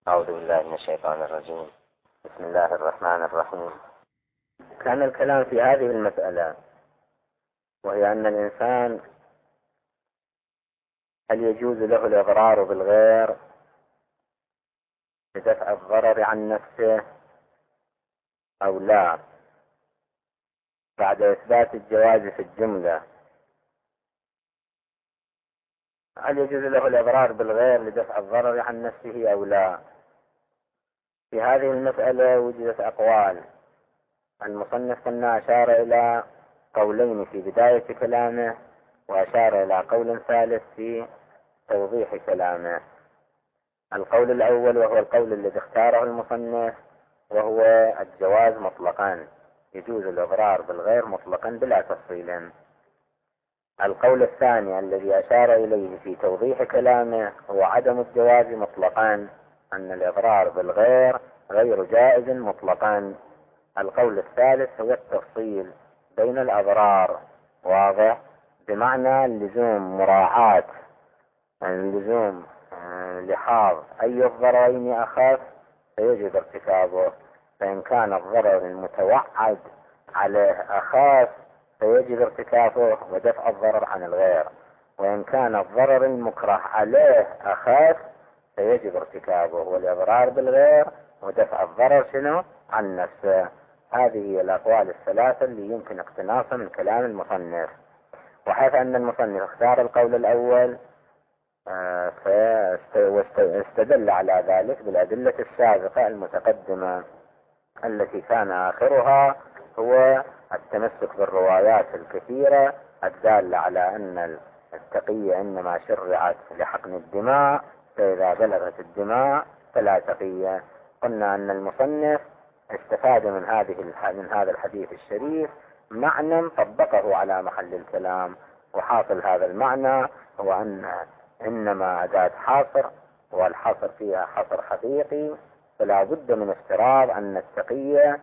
أعوذ بالله من الشيطان الرجيم. بسم الله الرحمن الرحيم. كان الكلام في هذه المسألة، وهي أن الإنسان هل يجوز له الإضرار بالغير لدفع الضرر عن نفسه أو لا، بعد إثبات الجواز في الجملة. هل يجوز له الإضرار بالغير لدفع الضرر عن نفسه أو لا؟ في هذه المسألة وجدت أقوال. المصنف قلنا أشار إلى قولين في بداية كلامه، وأشار إلى قول ثالث في توضيح كلامه. القول الأول وهو القول الذي اختاره المصنف، وهو الجواز مطلقا، يجوز الإضرار بالغير مطلقا بلا تفصيل. القول الثاني الذي أشار إليه في توضيح كلامه هو عدم الجواز مطلقا، أن الإضرار بالغير غير جائز مطلقا. القول الثالث هو التفصيل بين الأضرار، واضح، بمعنى اللزوم مراعاة، اللزوم لحاظ أي الضررين أخف فيجب ارتكابه، فإن كان الضرر المتوعد عليه أخف فيجب ارتكابه ودفع الضرر عن الغير، وإن كان الضرر المكره عليه أخف فيجب ارتكابه والإضرار بالغير ودفع الضرر عن نفسه. هذه هي الأقوال الثلاثة اللي يمكن اقتناصها من كلام المصنف. وحيث أن المصنف اختار القول الأول واستدل على ذلك بالأدلة السابقة المتقدمة التي كان آخرها هو التمسك بالروايات الكثيرة الدالة على أن التقية إنما شرعت لحقن الدماء، فإذا بلغت الدماء فلا تقية. قلنا أن المصنف استفاد من هذا الحديث الشريف معنى طبقه على محل الكلام، وحاصل هذا المعنى هو أن إنما أداة حاصر، والحصر فيها حصر حقيقي، فلا بد من افتراض أن التقية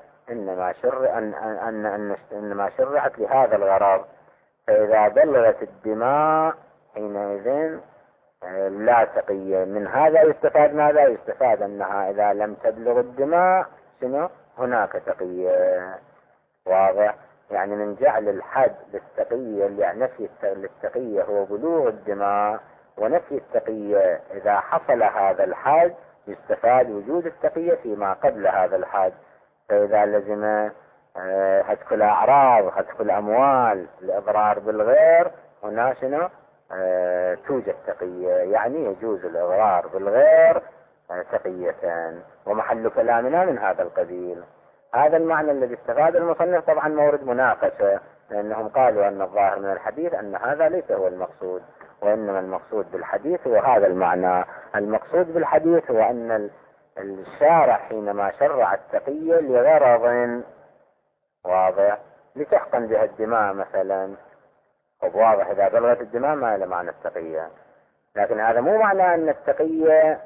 إنما شرعت لهذا الغرض، فإذا بلغت الدماء حينئذ لا تقية. من هذا يستفاد ماذا؟ يستفاد أنها إذا لم تبلغ الدماء هناك تقية، واضح. يعني من جعل الحد للتقية، يعني نفي للتقية هو بلوغ الدماء، ونفي التقية إذا حصل هذا الحد يستفاد وجود التقية فيما قبل هذا الحد. فإذا لزم هتك الأعراض هتك الأموال الإضرار بالغير هنا توجد تقية، يعني يجوز الإضرار بالغير تقية، ومحل كلامنا من هذا القبيل. هذا المعنى الذي استفاد المصنف طبعا مورد مناقشة، لأنهم قالوا أن الظاهر من الحديث أن هذا ليس هو المقصود، وإنما المقصود بالحديث هو هذا المعنى. المقصود بالحديث هو أن الشارع حينما شرع التقية لغرض واضح، لتحقن بها الدماء مثلا، واضح، إذا بلغت الدماء ما إلى معنى التقية. لكن هذا مو معنى أن التقية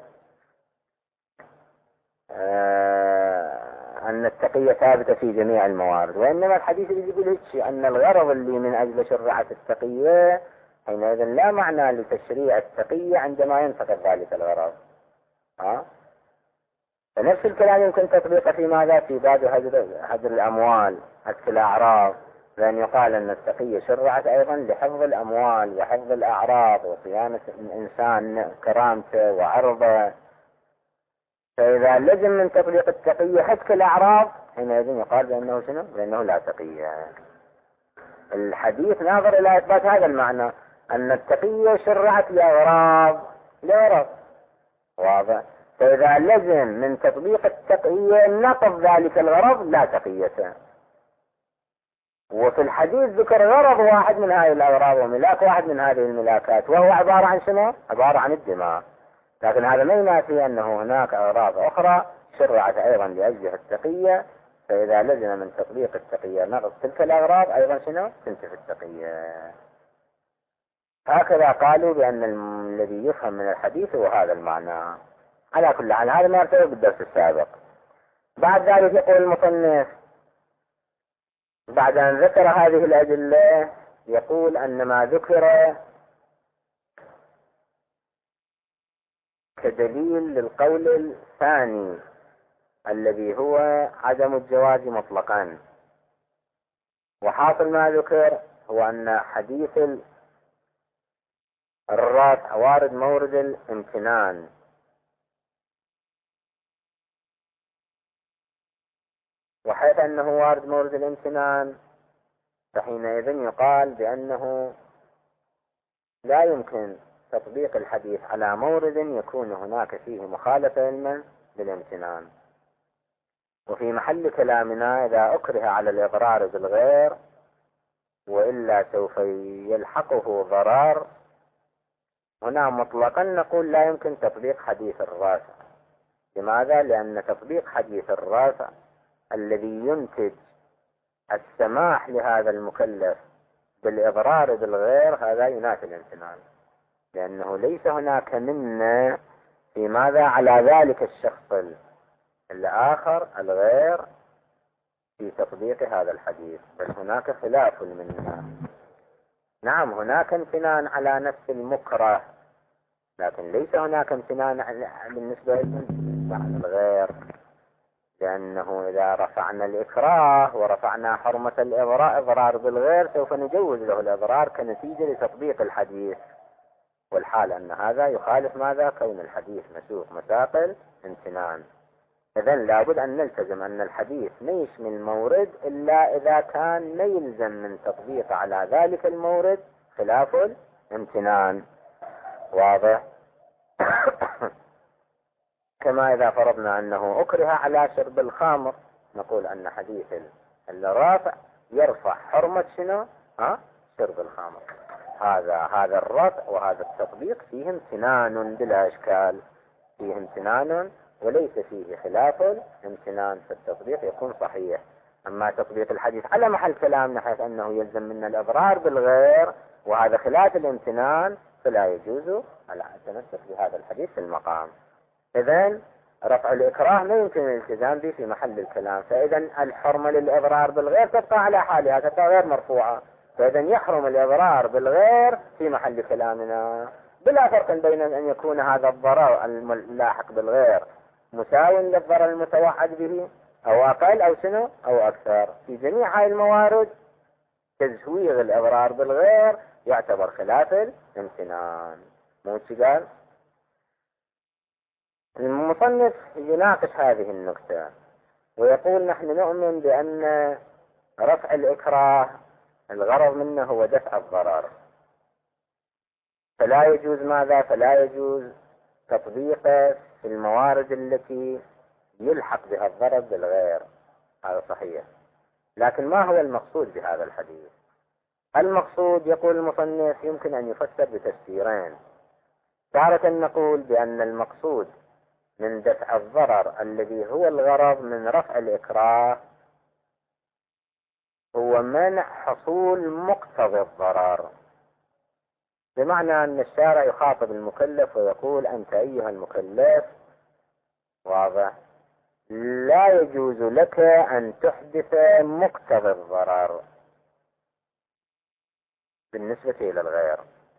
ثابتة في جميع الموارد، وإنما الحديث اللي يقول هيك أن الغرض اللي من أجل شرعت التقية حينئذ لا معنى لتشريع التقية عندما ينتقد ذلك الغرض. فنفس الكلام يمكن تطبيقه في ماذا؟ في باب هدر الأموال، هتك الأعراض، لأن يقال أن التقية شرعت أيضا لحفظ الأموال وحفظ الأعراض وصيانة الإنسان كرامته وعرضه. فإذا لزم من تطبيق التقية هتك الأعراض حينئذ يقال بأنه لا تقية. الحديث ناظر إلى إثبات هذا المعنى، أن التقية شرعت لأغراض واضح. فإذا لزم من تطبيق التقية نقض ذلك الغرض لا تقية. وفي الحديث ذكر غرض واحد من هذه الأغراض وملاك واحد من هذه الملاكات، وهو عبارة عن عبارة عن الدماء. لكن هذا ما ينافي أنه هناك أغراض أخرى شرعت أيضا لأجلها التقية، فإذا لزم من تطبيق التقية نقض تلك الأغراض أيضا تنتفي التقية. هكذا قالوا بأن الذي يفهم من الحديث هو هذا المعنى. على كل حال هذا ما يرتبط بالدرس السابق. بعد ذلك يقول المصنف بعد أن ذكر هذه الأدلة يقول أن ما ذكر كدليل للقول الثاني الذي هو عدم الجواز مطلقا. وحاصل ما ذكر هو أن حديث الرفع وارد مورد الامتنان، وحيث أنه وارد مورد الامتنان فحينئذ يقال بأنه لا يمكن تطبيق الحديث على مورد يكون هناك فيه مخالفة علما بالامتنان. وفي محل كلامنا إذا أكره على الإضرار بالغير وإلا سوف يلحقه ضرر، هنا مطلقا نقول لا يمكن تطبيق حديث الرافع. لماذا؟ لأن تطبيق حديث الرافع الذي ينتج السماح لهذا المكلف بالإضرار بالغير هذا ينافي الامتنان، لأنه ليس هناك منا في ماذا على ذلك الشخص الآخر الغير في تطبيق هذا الحديث، بل هناك خلاف منا. نعم هناك امتنان على نفس المكره، لكن ليس هناك امتنان بالنسبة على الغير، لأنه إذا رفعنا الإكراه ورفعنا حرمة الإضرار بالغير سوف نجوز له الإضرار كنتيجة لتطبيق الحديث، والحال أن هذا يخالف ماذا؟ كون الحديث مسوق مساق الامتنان. إذن لابد أن نلتزم أن الحديث ما يشمل المورد إلا إذا كان ما يلزم من تطبيق على ذلك المورد خلاف الامتنان. واضح؟ كما إذا فرضنا أنه أكره على شرب الخمر، نقول أن حديث الرافع يرفع حرمة شنو؟ شرب الخمر. هذا الرفع وهذا التطبيق فيه امتنان بلا إشكال، فيه امتنان وليس فيه خلاف الامتنان، فالتطبيق يكون صحيح. أما تطبيق الحديث على محل كلامنا حيث أنه يلزم منا الإضرار بالغير وهذا خلاف الامتنان فلا يجوز التمسك بهذا الحديث في المقام. إذن رفع الإكراه لا يمكن الالتزام به في محل الكلام، فإذا الحرمة للإضرار بالغير تبقى على حالها، تبقى غير مرفوعة، فإذا يحرم الإضرار بالغير في محل كلامنا، بلا فرق بين أن يكون هذا الضرر اللاحق بالغير مساو للضرر المتوعد به أو أقل أو شنو أو أكثر. في جميع هذه الموارد تزويغ الإضرار بالغير يعتبر خلاف الامتنان. مو قال المصنف يناقش هذه النكتة ويقول نحن نؤمن بأن رفع الإكراه الغرض منه هو دفع الضرر، فلا يجوز ماذا؟ فلا يجوز تطبيقه في الموارد التي يلحق بها الضرر بالغير. هذا صحيح، لكن ما هو المقصود بهذا الحديث؟ المقصود يقول المصنف يمكن أن يفسر بتفسيرين. تارة نقول بأن المقصود من دفع الضرر الذي هو الغرض من رفع الإكراه هو منع حصول مقتضى الضرر، بمعنى أن الشارع يخاطب المكلف ويقول أنت أيها المكلف واضح لا يجوز لك أن تحدث مقتضى الضرر بالنسبة إلى الغير.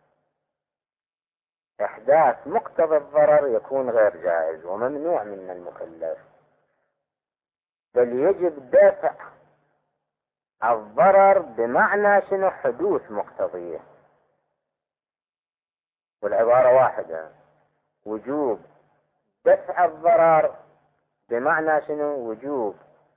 إحداث مقتضى الضرر يكون غير جائز وممنوع من المكلف، بل يجب دفع الضرر بمعنى شنو؟ حدوث مقتضيه. والعبارة واحدة، وجوب دفع الضرر بمعنى شنو؟ وجوب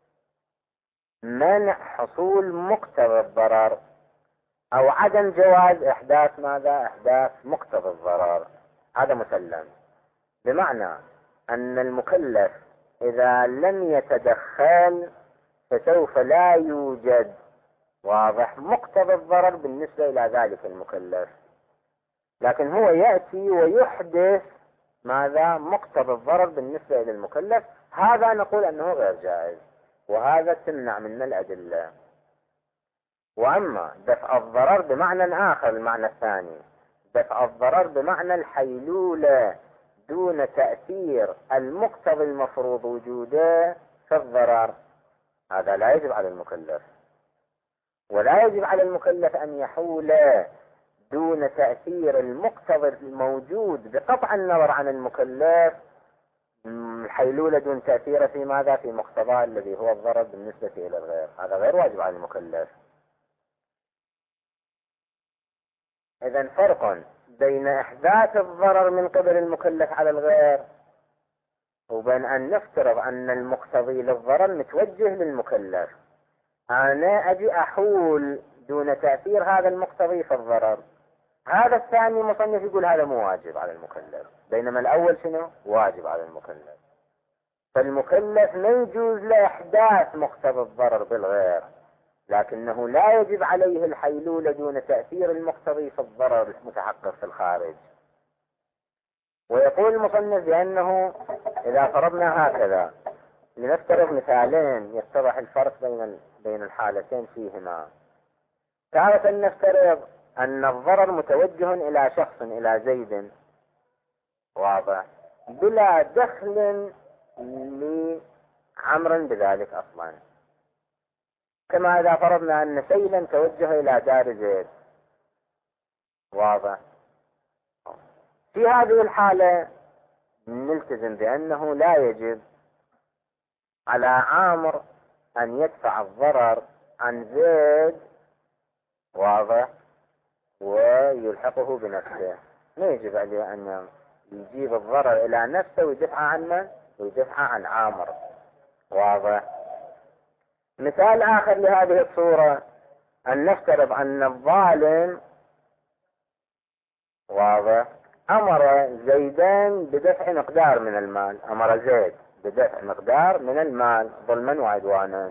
منع حصول مقتضى الضرر أو عدم جواز إحداث ماذا؟ إحداث مقتضى الضرر. هذا مسلم، بمعنى أن المكلف إذا لم يتدخل فسوف لا يوجد واضح مقتضى الضرر بالنسبة إلى ذلك المكلف، لكن هو يأتي ويحدث ماذا؟ مقتضى الضرر بالنسبة إلى المكلف. هذا نقول أنه غير جائز، وهذا تمنع من الأدلة. وأما دفع الضرر بمعنى آخر، المعنى الثاني دفع الضرر بمعنى الحيلولة دون تأثير المقتضى المفروض وجوده في الضرر، هذا لا يجب على المكلف. ولا يجب على المكلف أن يحول دون تأثير المقتضى الموجود بقطع النظر عن المكلف، الحيلولة دون تأثير في ماذا؟ في مقتضاه الذي هو الضرر بالنسبة إلى الغير، هذا غير واجب على المكلف. إذن فرق بين إحداث الضرر من قبل المكلف على الغير وبين أن نفترض أن المقتضي للضرر متوجه للمكلف، أنا أجي أحول دون تأثير هذا المقتضي في الضرر. هذا الثاني مصنف يقول هذا مو واجب على المكلف، بينما الأول شنو؟ واجب على المكلف. فالمكلف ما يجوز له إحداث مقتضى الضرر بالغير، لكنه لا يجب عليه الحيلولة دون تأثير المقتضي في الضرر المتحقق في الخارج. ويقول المصنف بأنه إذا فرضنا هكذا، لنفترض مثالين يتضح الفرق بين الحالتين فيهما. تارة نفترض أن الضرر متوجه إلى شخص، إلى زيد، واضح، بلا دخل لعمر بذلك أصلا، كما إذا فرضنا أن سيلا توجه إلى دار زيد، واضح. في هذه الحالة نلتزم بأنه لا يجب على عامر أن يدفع الضرر عن زيد، واضح، ويلحقه بنفسه. ما يجب عليه أن يجيب الضرر إلى نفسه ويدفع عن من؟ ويدفع عن عامر، واضح. مثال آخر لهذه الصورة أن نفترض أن الظالم، واضح، أمر زيدان بدفع مقدار من المال، أمر زيد بدفع مقدار من المال ظلما وعدوانا،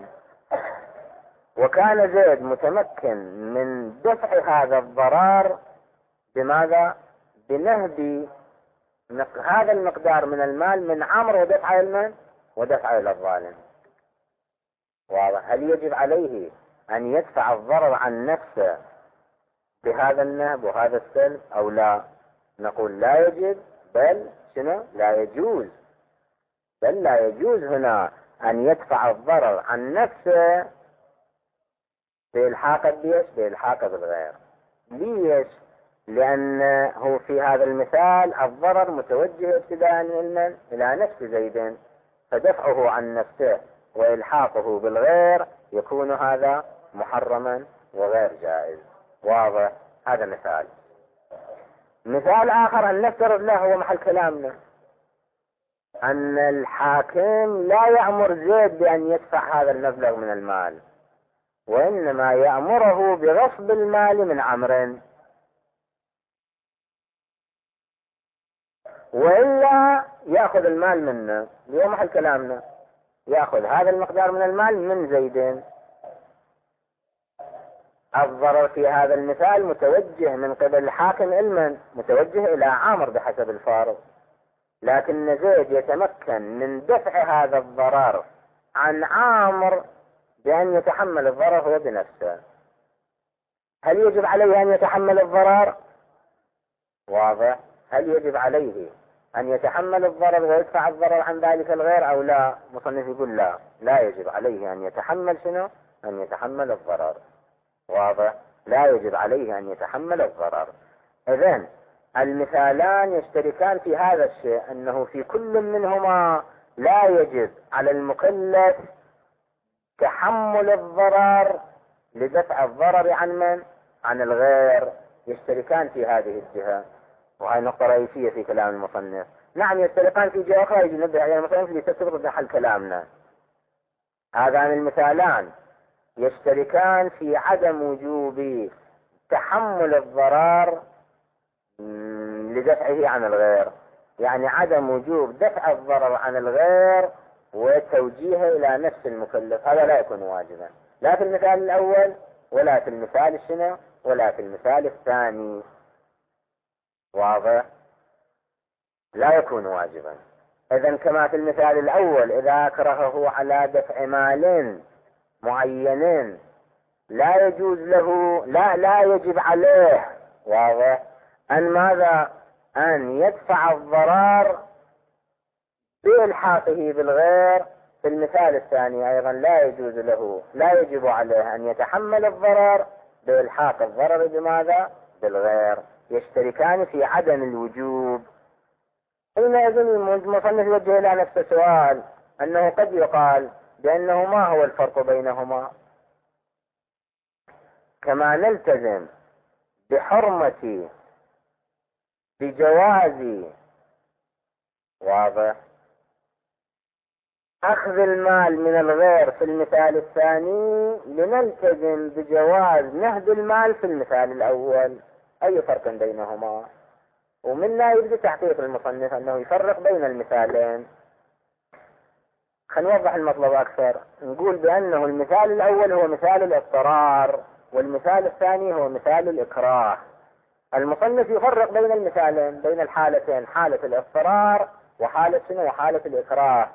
وكان زيد متمكن من دفع هذا الضرر بماذا؟ بنهب هذا المقدار من المال من عمرو ودفع المن ودفع إلى الظالم، واضح. هل يجب عليه أن يدفع الضرر عن نفسه بهذا النهب وهذا السلب أو لا؟ نقول لا يجب، بل شنو؟ لا يجوز، بل لا يجوز هنا أن يدفع الضرر عن نفسه بإلحاق بيش؟ بإلحاق بالغير. ليش؟ لأنه في هذا المثال الضرر متوجه ابتداء إلى نفس زيد، فدفعه عن نفسه وإلحاقه بالغير يكون هذا محرما وغير جائز، واضح. هذا مثال. مثال آخر أن نفترض له هو محل كلامنا أن الحاكم لا يأمر زيد بأن يدفع هذا المبلغ من المال، وإنما يأمره بغصب المال من عمرو، وإلا يأخذ المال منه. اليوم محل كلامنا يأخذ هذا المقدار من المال من زيد. الضرر في هذا المثال متوجه من قبل الحاكم المن، متوجه إلى عامر بحسب الفارض، لكن زيد يتمكن من دفع هذا الضرر عن عامر بأن يتحمل الضرر هو بنفسه. هل يجب عليه أن يتحمل الضرر؟ واضح. هل يجب عليه أن يتحمل الضرر ويدفع الضرر عن ذلك الغير أو لا؟ مصنف يقول لا، لا يجب عليه أن يتحمل شنو؟ أن يتحمل الضرر، واضح. لا يجب عليه أن يتحمل الضرر. إذن المثالان يشتركان في هذا الشيء، أنه في كل منهما لا يجب على المكلف تحمل الضرر لدفع الضرر عن من؟ عن الغير. يشتركان في هذه الجهة، وهي نقطة رئيسية في كلام المصنف. نعم يشتركان في جهة أخرى يجب نبه عليها المصنف لتثبت محل كلامنا. هذان المثالان يشتركان في عدم وجوب تحمل الضرر لدفعه عن الغير، يعني عدم وجوب دفع الضرر عن الغير وتوجيهه إلى نفس المكلف، هذا لا يكون واجبا، لا في المثال الأول ولا في المثال الشنو ولا في المثال الثاني، واضح. لا يكون واجبا. إذن كما في المثال الأول إذا أكرهه على دفع مال معين لا يجوز له، لا يجب عليه، واضح، أن ماذا؟ أن يدفع الضرر بإلحاقه بالغير. في المثال الثاني أيضا لا يجوز له، لا يجب عليه أن يتحمل الضرر بإلحاق الضرر بماذا؟ بالغير يشتركان في عدم الوجوب، حينئذ المصنف يوجه إلى نفس السؤال أنه قد يقال بأنه ما هو الفرق بينهما، كما نلتزم بحرمة بجواز واضح أخذ المال من الغير في المثال الثاني لنلتزم بجواز نهب المال في المثال الأول. أي فرق بينهما؟ ومن لا يريد تحقيق المصنف أنه يفرق بين المثالين. خلينا نوضح المطلب أكثر. نقول بأنه المثال الأول هو مثال الاضطرار، والمثال الثاني هو مثال الإكراه. المصنف يفرق بين المثالين، بين الحالتين، حالة الاضطرار وحالة شنو؟ وحالة الإكراه.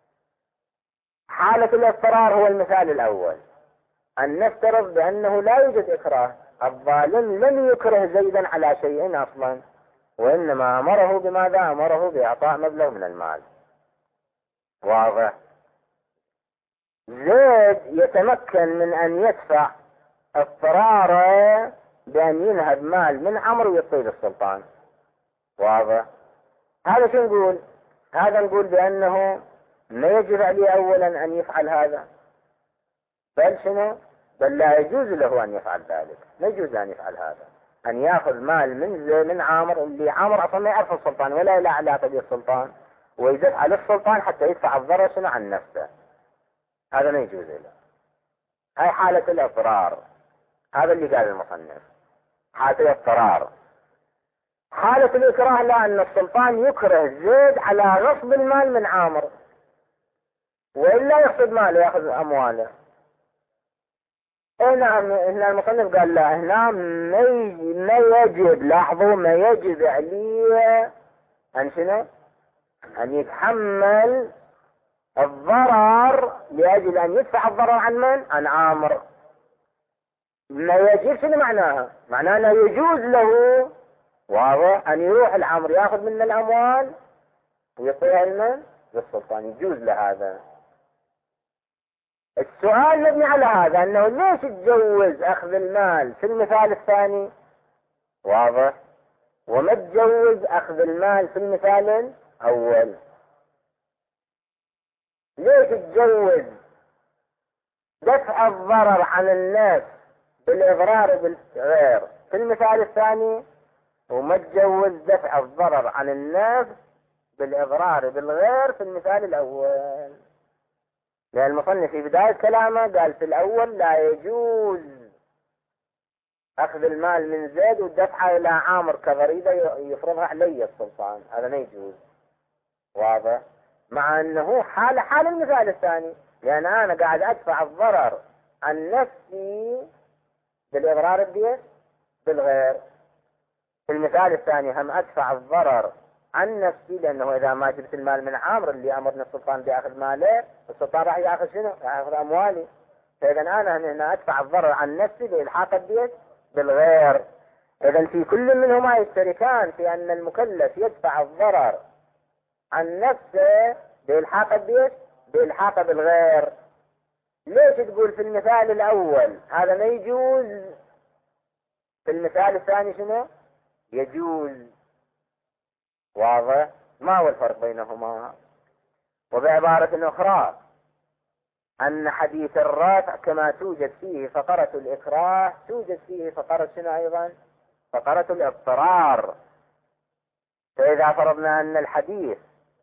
حالة الاضطرار هو المثال الأول، أن نفترض بأنه لا يوجد إكراه، الظالم لم يكره زيدا على شيء أصلا، وإنما أمره بماذا؟ أمره بإعطاء مبلغ من المال. واضح؟ زيد يتمكن من أن يدفع اضطراره بأن ينهب مال من عمرو ويعطيه للسلطان. واضح؟ هذا شو نقول؟ هذا نقول بأنه ما يجب عليه أولا أن يفعل هذا، بل شنو؟ بل لا يجوز له أن يفعل ذلك. لا يجوز أن يفعل هذا، أن يأخذ مال من عامر، اللي عامر أصلا ما يعرف السلطان ولا له علاقة بالسلطان، ويدفع للسلطان حتى يدفع الضرر شنو عن نفسه. هذا ما يجوز له. هاي حالة الاضطرار، هذا اللي قال المصنف، حالة الاضطرار. حالة الإكراه لا، أن السلطان يكره زيد على غصب المال من عامر، وإلا يقصد ماله، يأخذ أمواله. نعم، هنا المصنف قال لا، هنا ما يجب، لاحظوا، ما يجب عليه أن شنو؟ أن يتحمل الضرر لأجل أن يدفع الضرر عن من؟ عن عامر. ما يجب شنو معناها؟ معناها لا يجوز له، واضح، أن يروح العمر يأخذ منا الأموال ويعطيها لمن؟ للسلطان. يجوز له هذا. السؤال مبني على هذا، أنه ليش تجوز أخذ المال في المثال الثاني، واضح، وما تجوز أخذ المال في المثال الأول؟ ليش تجوز دفع الضرر عن الناس بالإضرار بالغير في المثال الثاني، وما تجوز دفع الضرر عن الناس بالإضرار بالغير في المثال الأول؟ لأن المصنف في بداية كلامه قال في الأول لا يجوز أخذ المال من زيد والدفعه إلى عامر كضريبة يفرضها علي السلطان، هذا ما يجوز. واضح؟ مع أنه حال المثال الثاني، لأن أنا قاعد أدفع الضرر عن نفسي بالإضرار بالغير. في المثال الثاني هم أدفع الضرر عن نفسي، لأنه إذا ما جبت المال من عامر اللي أمرنا السلطان بأخذ ماله، السلطان راح يأخذ شنو؟ يأخذ أموالي. فإذا أنا هنا أدفع الضرر عن نفسي بإلحاق الدية بالغير. إذا في كل منهما يشتركان في أن المكلف يدفع الضرر عن نفسه بإلحاق الدية بإلحاق بالغير. ليش تقول في المثال الأول هذا ما يجوز، في المثال الثاني شنو؟ يجوز. واضح؟ ما هو الفرق بينهما؟ وبعبارة أخرى، أن حديث الرافع كما توجد فيه فقرة الإكراه توجد فيه فقرة شنو أيضا؟ فقرة الاضطرار. فإذا فرضنا أن الحديث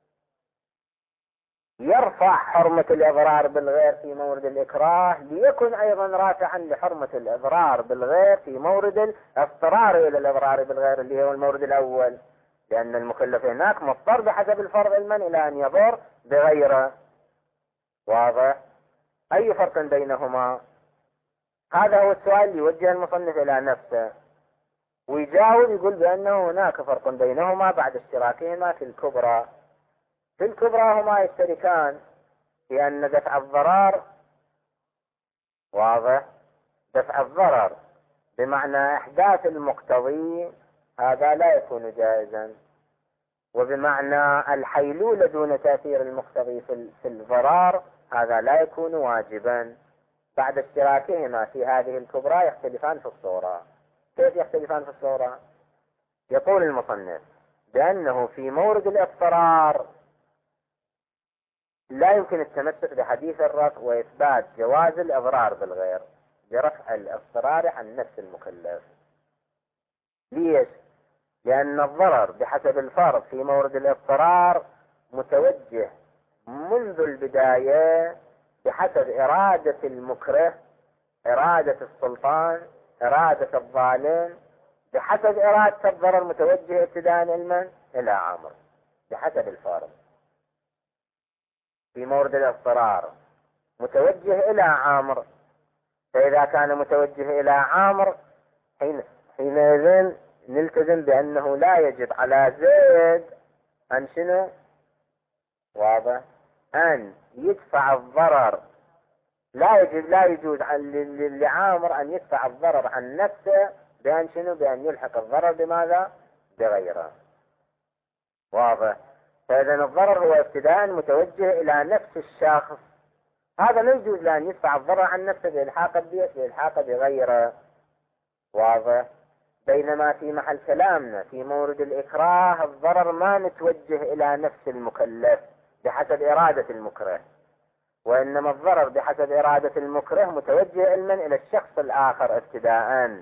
يرفع حرمة الإضرار بالغير في مورد الإكراه، ليكن أيضا رافعا لحرمة الإضرار بالغير في مورد الاضطرار إلى الإضرار بالغير اللي هو المورد الأول، لأن المكلف هناك مضطر بحسب الفرض المن إلى أن يضر بغيره. واضح؟ أي فرق بينهما؟ هذا هو السؤال اللي يوجه المصنف إلى نفسه، ويجاوب يقول بأنه هناك فرق بينهما بعد اشتراكهما في الكبرى. في الكبرى هما يشتركان في أن دفع الضرر، واضح، دفع الضرر بمعنى إحداث المقتضي هذا لا يكون جائزا، وبمعنى الحيلولة دون تأثير المقتضي في الضرر هذا لا يكون واجبا. بعد اشتراكهما في هذه الكبرى يختلفان في الصورة. كيف يختلفان في الصورة؟ يقول المصنف بأنه في مورد الاضطرار لا يمكن التمسك بحديث الرفع وإثبات جواز الإضرار بالغير برفع الاضطرار عن نفس المكلف. ليش؟ لأن الضرر بحسب الفرض في مورد الاضطرار متوجه منذ البداية بحسب إرادة المكره، إرادة السلطان، إرادة الظالم، بحسب إرادة الضرر متوجه ابتداء المن إلى عامر بحسب الفرض. في مورد الاضطرار متوجه إلى عامر، فإذا كان متوجه إلى عامر حينئذ نلتزم بأنه لا يجب على زيد أن شنو؟ واضح؟ أن يدفع الضرر. لا يجوز لعامر أن يدفع الضرر عن نفسه بأن شنو؟ بأن يلحق الضرر بماذا؟ بغيره. واضح؟ فإذا الضرر هو ابتداء متوجه إلى نفس الشخص، هذا لا يجوز لأن يدفع الضرر عن نفسه بإلحاق بغيره. واضح؟ بينما في محل كلامنا في مورد الإكراه الضرر ما متوجه إلى نفس المكلف بحسب إرادة المكره، وإنما الضرر بحسب إرادة المكره متوجه علما إلى الشخص الآخر ابتداء.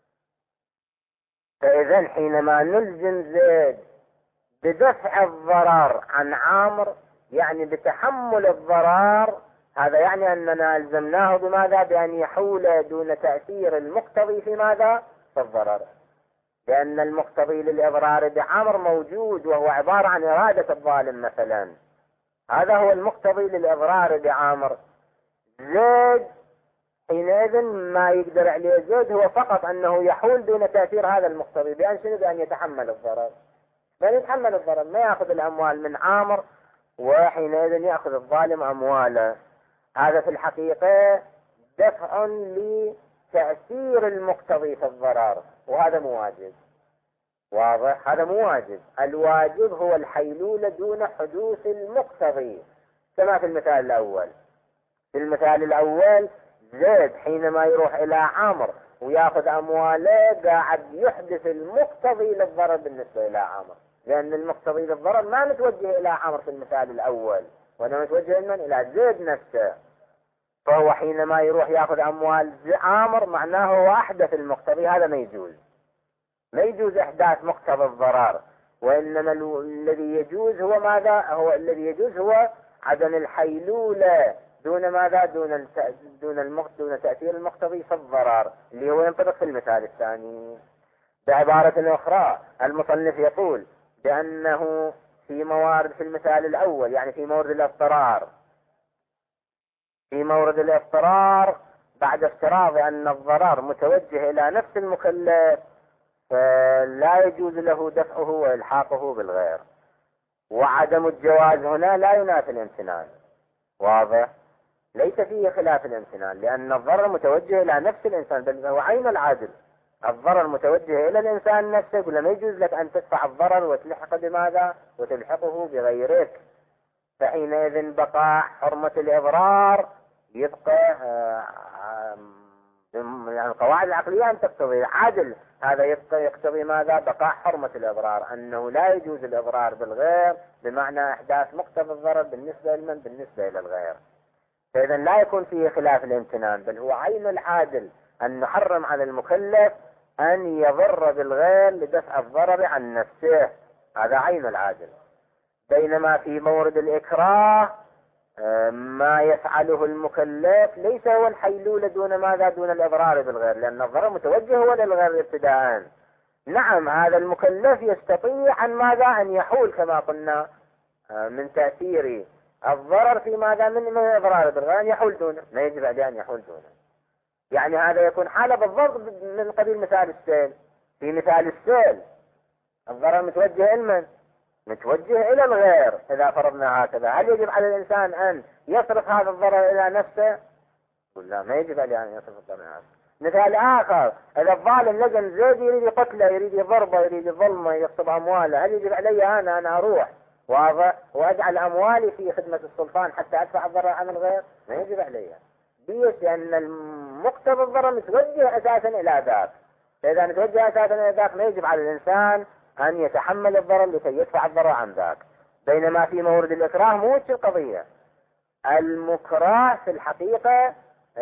فإذا حينما نلزم زيد بدفع الضرر عن عامر يعني بتحمل الضرر، هذا يعني أننا ألزمناه بماذا؟ بأن يحول دون تأثير المقتضي في ماذا؟ في الضرر، لأن المقتضي للإضرار بعامر موجود وهو عبارة عن إرادة الظالم مثلا، هذا هو المقتضي للإضرار بعامر. زيد حينئذ ما يقدر عليه زيد هو فقط أنه يحول دون تأثير هذا المقتضي بأن شنو؟ بأن يتحمل الضرر، بأن يتحمل الضرر، ما يأخذ الأموال من عامر وحينئذ يأخذ الظالم أمواله. هذا في الحقيقة دفع لتأثير المقتضي في الضرر، وهذا مو واجب. واضح؟ هذا مو واجب. الواجب هو الحيلولة دون حدوث المقتضي، كما في المثال الأول. في المثال الأول زيد حينما يروح إلى عامر ويأخذ أمواله قاعد يحدث المقتضي للضرر بالنسبة إلى عامر، لأن المقتضي للضرر ما متوجه إلى عامر في المثال الأول، وإنما متوجه إلى زيد نفسه. فهو حينما يروح يأخذ أموال عامر معناه هو أحدث المقتضي، هذا ما يجوز. لا يجوز إحداث مقتضى الضرر، وإنما الذي يجوز هو ماذا؟ الذي يجوز هو عدم الحيلولة دون ماذا؟ دون تأثير المقتضي في الضرر، اللي هو ينطبق في المثال الثاني. بعبارة أخرى المصنف يقول بأنه في موارد في المثال الأول يعني في مورد الاضطرار بعد افتراض أن الضرر متوجه إلى نفس المكلف فلا يجوز له دفعه وإلحاقه بالغير، وعدم الجواز هنا لا ينافي الامتنان. واضح؟ ليس فيه خلاف الامتنان، لأن الضرر متوجه إلى نفس الإنسان، بل هو عين العدل. الضرر متوجه إلى الإنسان نفسه، ولا يجوز لك أن تدفع الضرر وتلحق بماذا؟ وتلحقه بغيرك. فحينئذ بقاء حرمة الإضرار يبقى يعني القواعد العقلية أن تقتضي عدل، هذا يقتضي ماذا؟ بقاء حرمة الإضرار، أنه لا يجوز الإضرار بالغير بمعنى إحداث مقتضى الضرر بالنسبة لمن؟ بالنسبة إلى الغير. فإذا لا يكون فيه خلاف الامتنان، بل هو عين العادل أن نحرم على المكلف أن يضر بالغير لدفع الضرر عن نفسه، هذا عين العادل. بينما في مورد الإكراه ما يفعله المكلف ليس هو الحيلولة دون ماذا؟ دون الإضرار بالغير، لأن الضرر متوجه هو للغير ابتداء. نعم هذا المكلف يستطيع أن ماذا؟ أن يحول كما قلنا من تأثير الضرر في ماذا؟ من الإضرار بالغير، أن يحول دونه، ما يجب عليه أن يحول دونه. يعني هذا يكون حالة بالضبط من قبيل مثال السيل. في مثال السيل الضرر متوجه إلى متوجه إلى الغير. إذا فرضنا هكذا هل يجب على الإنسان أن يصرف هذا الضرر إلى نفسه؟ لا، ما يجب عليه أن يصرف الضرر إلى نفسه. مثال آخر، إذا الظالم لجن زيد يريد يقتله، يريد يضربه، يريد يظلمه، يغصب أمواله، هل يجب علي أنا أروح وأجعل أموالي في خدمة السلطان حتى أدفع الضرر عن الغير؟ ما يجب علي. ليش؟ لأن المقتضى الضرر متوجه أساسا إلى ذاك، فإذا نتوجه أساسا إلى ذاك ما يجب على الإنسان أن يتحمل الضرر لكي يدفع الضرر عن ذاك. بينما في مورد الإكراه مو هيك القضية. المكره في الحقيقة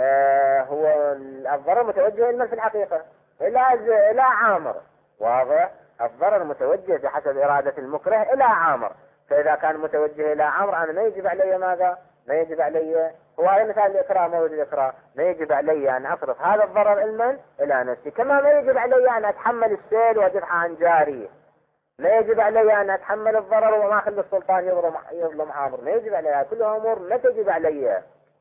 هو الضرر متوجه إلى في الحقيقة إلى عامر، واضح؟ الضرر متوجه بحسب إرادة المكره إلى عامر. فإذا كان متوجه إلى عامر أنا ما يجب علي ماذا؟ ما يجب علي، هو هذا مثال الإكراه، مورد الإكراه، ما يجب علي أن أصرف هذا الضرر إلى نفسي. كما ما يجب علي أن أتحمل السيل وأدفع عن جاري، ما يجب علي أن أتحمل الضرر وما أخلي السلطان يظلم عامر، ما يجب علي، كلها أمور لا تجب علي.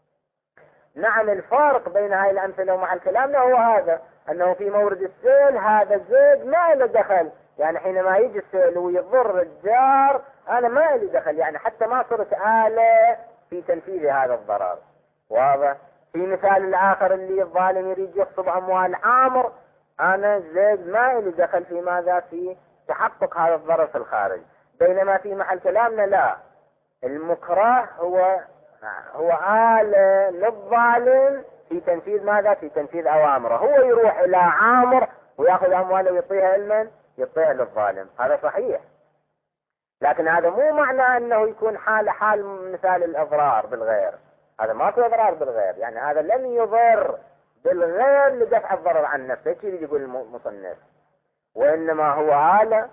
نعم، الفرق بين هاي الأمثلة ومع الكلام هو هذا، أنه في مورد السيل هذا الزيد ما له دخل، يعني حينما يجي السيل ويضر الجار أنا ما لي دخل، يعني حتى ما صرت آلة في تنفيذ هذا الضرر، واضح؟ في مثال الآخر اللي الظالم يريد يغصب أموال عامر، أنا زيد ما لي دخل في ماذا؟ في تحقق هذا الضرر في الخارج. بينما في محل كلامنا لا، المكره هو آلة للظالم في تنفيذ ماذا؟ في تنفيذ أوامره. هو يروح إلى عامر ويأخذ أمواله ويعطيها لمن؟ يعطيها للظالم، هذا صحيح. لكن هذا مو معنى أنه يكون حال مثال الإضرار بالغير، هذا ما في إضرار بالغير، يعني هذا لم يضر بالغير لدفع الضرر عن نفسه، هيك يقول المصنف. وإنما هو آلة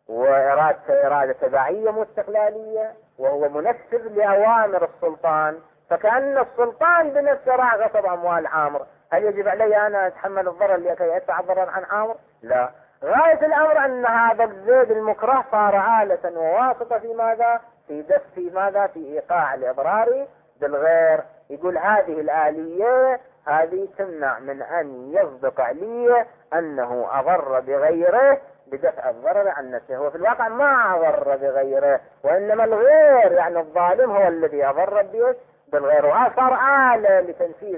وإرادة تبعية مستقلالية، وهو منفذ لأوامر السلطان، فكأن السلطان بنفسه راح غصب أموال عامر. هل يجب علي أنا أتحمل الضرر لكي أدفع الضرر عن عامر؟ لا. غاية الأمر أن هذا الزيد المكره صار آلة وواسطة في ماذا؟ في إيقاع الإضرار بالغير. يقول هذه الآلية هذه تمنع من أن يصدق علي أنه أضر بغيره بدفع الضرر عن نفسه. هو في الواقع ما أضر بغيره، وإنما الغير يعني الظالم هو الذي أضر بالغير، وهذا صار آلة لتنفيذ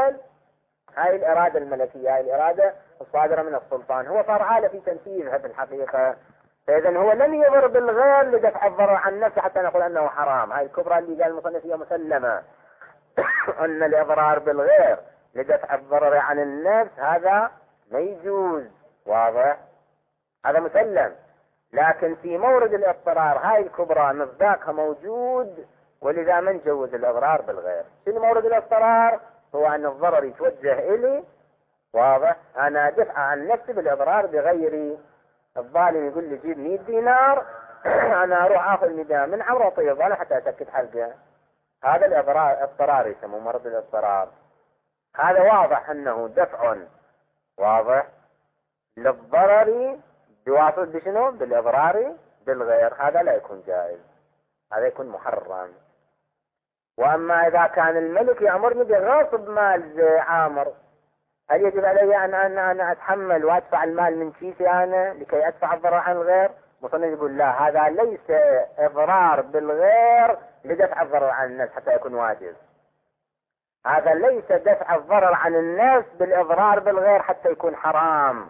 هاي الإرادة الملكية، هاي الإرادة الصادرة من السلطان، هو صار آلة في تنفيذها في الحقيقة. فإذا هو لم يضر بالغير لدفع الضرر عن نفسه حتى نقول أنه حرام. هاي الكبرى اللي قال المصنف هي مسلمة أن الإضرار بالغير لدفع الضرر عن النفس هذا ما يجوز، واضح؟ هذا مسلم. لكن في مورد الاضطرار هاي الكبرى مصداقها موجود، ولذا من جوز الإضرار بالغير. في مورد الاضطرار هو أن الضرر يتوجه إلي، واضح؟ أنا دفع عن نفسي بالإضرار بغيري. الظالم يقول لي جيب 100 دينار أنا أروح أخذ 100 دينار من عمره طيب أنا حتى أتأكد حلقه. هذا الاضطرار يسمى مرض الاضطرار. هذا واضح أنه دفع واضح للضرر بواسطة بشنو؟ بالإضرار بالغير، هذا لا يكون جائز، هذا يكون محرم. وأما إذا كان الملك يأمرني بغصب مال عامر، هل يجب علي أن أتحمل وأدفع المال من كيسي أنا لكي أدفع الضرر عن الغير؟ مصنف يقول لا، هذا ليس إضرار بالغير لدفع الضرر عن النفس حتى يكون واجب. هذا ليس دفع الضرر عن النفس بالإضرار بالغير حتى يكون حرام.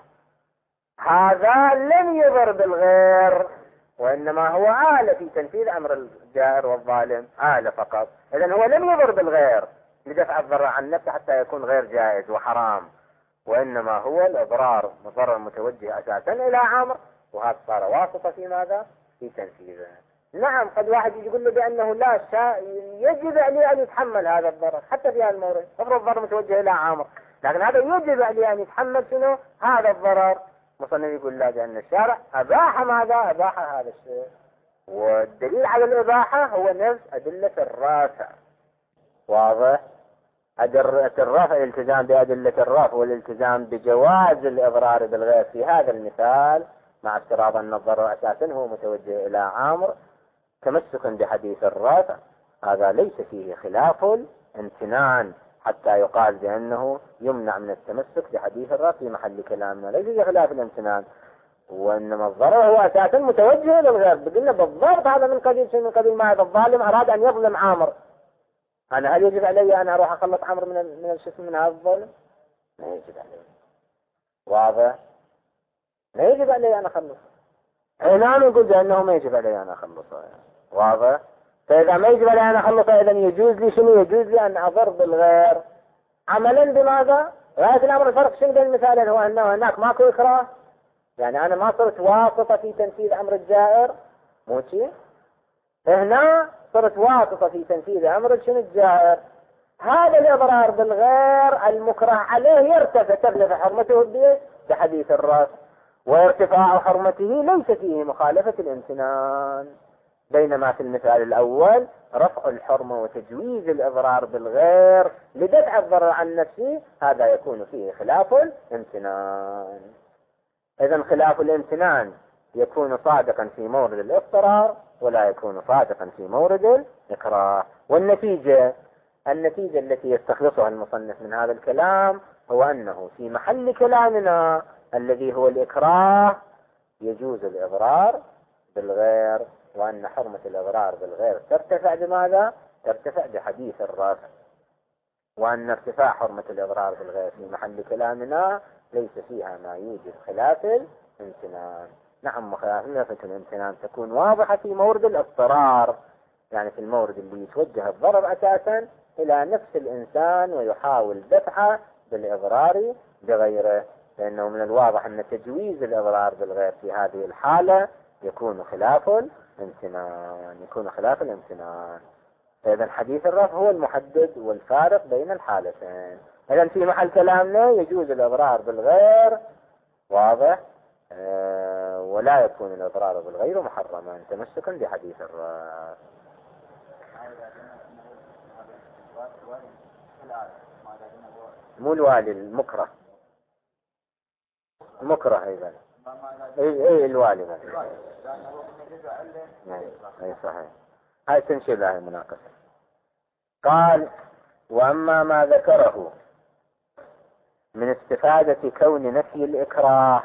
هذا لم يضر بالغير، وإنما هو آلة في تنفيذ أمر الجائر والظالم، آلة فقط. إذن هو لم يضر بالغير لدفع الضرر عن نفسه حتى يكون غير جائز وحرام، وإنما هو الإضرار مضرر متوجه أساسا إلى عامر، وهذا صار واسطة في ماذا؟ في تنفيذه. نعم، قد واحد يقول له بأنه لا يجب عليه أن يتحمل هذا الضرر حتى في هذا المورد، افرض الضرر متوجه إلى عامر، لكن هذا يجب عليه أن يتحمل شنو؟ هذا الضرر. مصنف يقول لا، لأن الشارع أباح ماذا؟ أباح هذا الشيء، والدليل على الإباحة هو نفس أدلة الرافع، واضح؟ الرافع الالتزام بأدلة الرافع والالتزام بجواز الإضرار بالغير في هذا المثال، مع افتراض أن الضرر أساسا هو متوجه إلى عامر تمسكا بحديث الرافع، هذا ليس فيه خلاف امتنان حتى يقال بأنه يمنع من التمسك بحديث الرافع في محل كلامنا، ليس فيه خلاف الامتنان، وإنما الضرر هو أساسا متوجه للغير. بقلنا بالضبط هذا من قبيل ما هذا الظالم أراد أن يظلم عامر، أنا هل يجب علي أن أروح أخلص عمر من الشسم من هذا الظلم؟ ما يجب علي، واضح؟ ما يجب علي أن أخلص. نعم، نقول بأنه ما يجب علي أن أخلصه، واضح؟ فإذا ما يجب علي أن أخلصه إذن يجوز لي شنو؟ يجوز لي أن أضر بالغير عملا بماذا؟ غاية الأمر الفرق شنو بين المثالين هو أنه هناك ماكو إكراه، يعني أنا ما صرت واسطة في تنفيذ أمر الجائر، مو شي. هنا صرت واسطة في تنفيذ أمر شنو الجائر. هذا الإضرار بالغير المكره عليه ترتفع حرمته بحديث الرأس، وارتفاع حرمته ليس فيه مخالفة الامتنان. بينما في المثال الأول رفع الحرمة وتجويز الإضرار بالغير لدفع الضرر عن نفسه هذا يكون فيه خلاف الامتنان. إذن خلاف الامتنان يكون صادقا في مورد الاضطرار ولا يكون صادقا في مورد الإكراه. والنتيجة التي يستخلصها المصنف من هذا الكلام هو أنه في محل كلامنا الذي هو الإكراه يجوز الإضرار بالغير، وأن حرمة الإضرار بالغير ترتفع بماذا؟ ترتفع بحديث الرفع، وأن ارتفاع حرمة الإضرار بالغير في محل كلامنا ليس فيها ما يوجد خلاف الامتنان. نعم، مخالفة الامتنان تكون واضحة في مورد الاضطرار، يعني في المورد اللي يتوجه الضرر أساسا إلى نفس الإنسان ويحاول دفعه بالإضرار بغيره، لأنه من الواضح أن تجويز الإضرار بالغير في هذه الحالة يكون خلاف الامتنان. إذن حديث الرفع هو المحدد والفارق بين الحالتين. إذن في محل كلامنا يجوز الإضرار بالغير، واضح، ولا يكون الإضرار بالغير محرما تمسكا بحديث الرفع. مو الوالي، المكره أيضا. اي الوالي اي صحيح. هاي تنشي لها المناقشة. قال: وأما ما ذكره من استفادة كون نفي الإكراه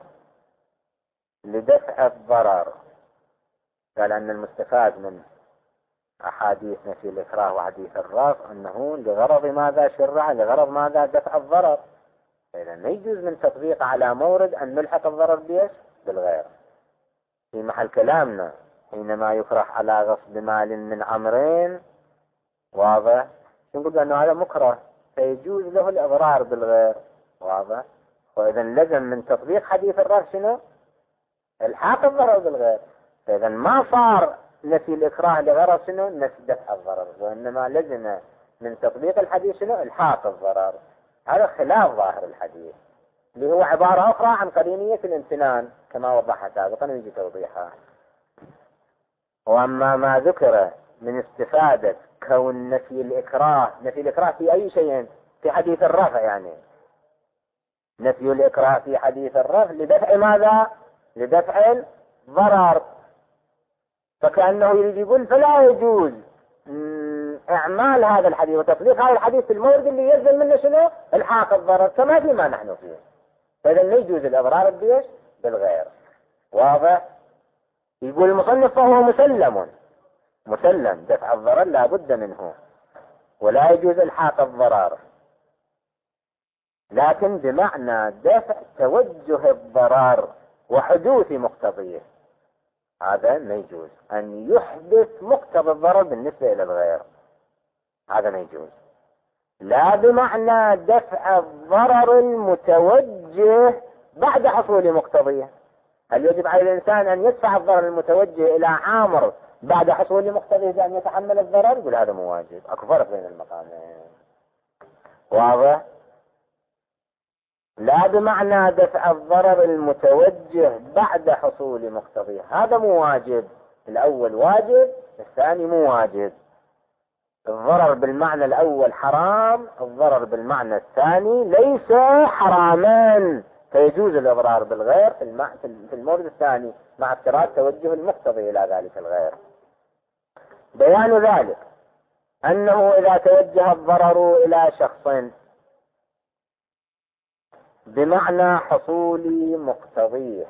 لدفع الضرر، قال أن المستفاد من أحاديث نفي الإكراه وحديث الرفع أنه لغرض ماذا شرع؟ لغرض ماذا؟ دفع الضرر. إذا ما يجوز من تطبيق على مورد أن نلحق الضرر بيش؟ بالغير. في محل كلامنا حينما يكره على غصب مال من أمرين، واضح، نقول أنه هذا مكره فيجوز له الإضرار بالغير، واضح. وإذا لازم من تطبيق حديث الرفع شنو؟ الحاق الضرر بالغير. فإذا ما صار نفي الإكراه لغرض شنو؟ نفي دفع الضرر، وإنما لزم من تطبيق الحديث شنو؟ الحاق الضرر. هذا خلاف ظاهر الحديث اللي هو عبارة أخرى عن قرينية الامتنان كما وضحها سابقا ويجي توضيحها. وأما ما ذكر من استفادة كون نفي الإكراه في أي شيء في حديث الرفع، يعني نفي الإكراه في حديث الرفع لدفع ماذا؟ لدفع الضرر. فكأنه يريد يقول فلا يجوز اعمال هذا الحديث وتطبيق هذا الحديث في المورد اللي يلزم منه شنو؟ الحاق الضرر، كما فيما نحن فيه. فإذا لا يجوز الإضرار بيش؟ بالغير، واضح. يقول المصنف: فهو مسلم دفع الضرر لا بد منه، ولا يجوز الحاق الضرر، لكن بمعنى دفع توجه الضرر وحدوث مقتضيه. هذا ما يجوز أن يحدث مقتضى الضرر بالنسبة إلى الغير، هذا ما يجوز. لا بمعنى دفع الضرر المتوجه بعد حصول مقتضيه. هل يجب على الإنسان أن يدفع الضرر المتوجه إلى عامر بعد حصول مقتضيه بأن يتحمل الضرر؟ يقول هذا مو واجب. أكو فرق بين المقامين، واضح. لا بمعنى دفع الضرر المتوجه بعد حصول مقتضيه، هذا مو واجب. الأول واجب، الثاني مو واجب. الضرر بالمعنى الأول حرام، الضرر بالمعنى الثاني ليس حراما، فيجوز الإضرار بالغير في المورد الثاني مع افتراض توجه المقتضي إلى ذلك الغير. بيان ذلك أنه إذا توجه الضرر إلى شخص بمعنى حصول مقتضيه،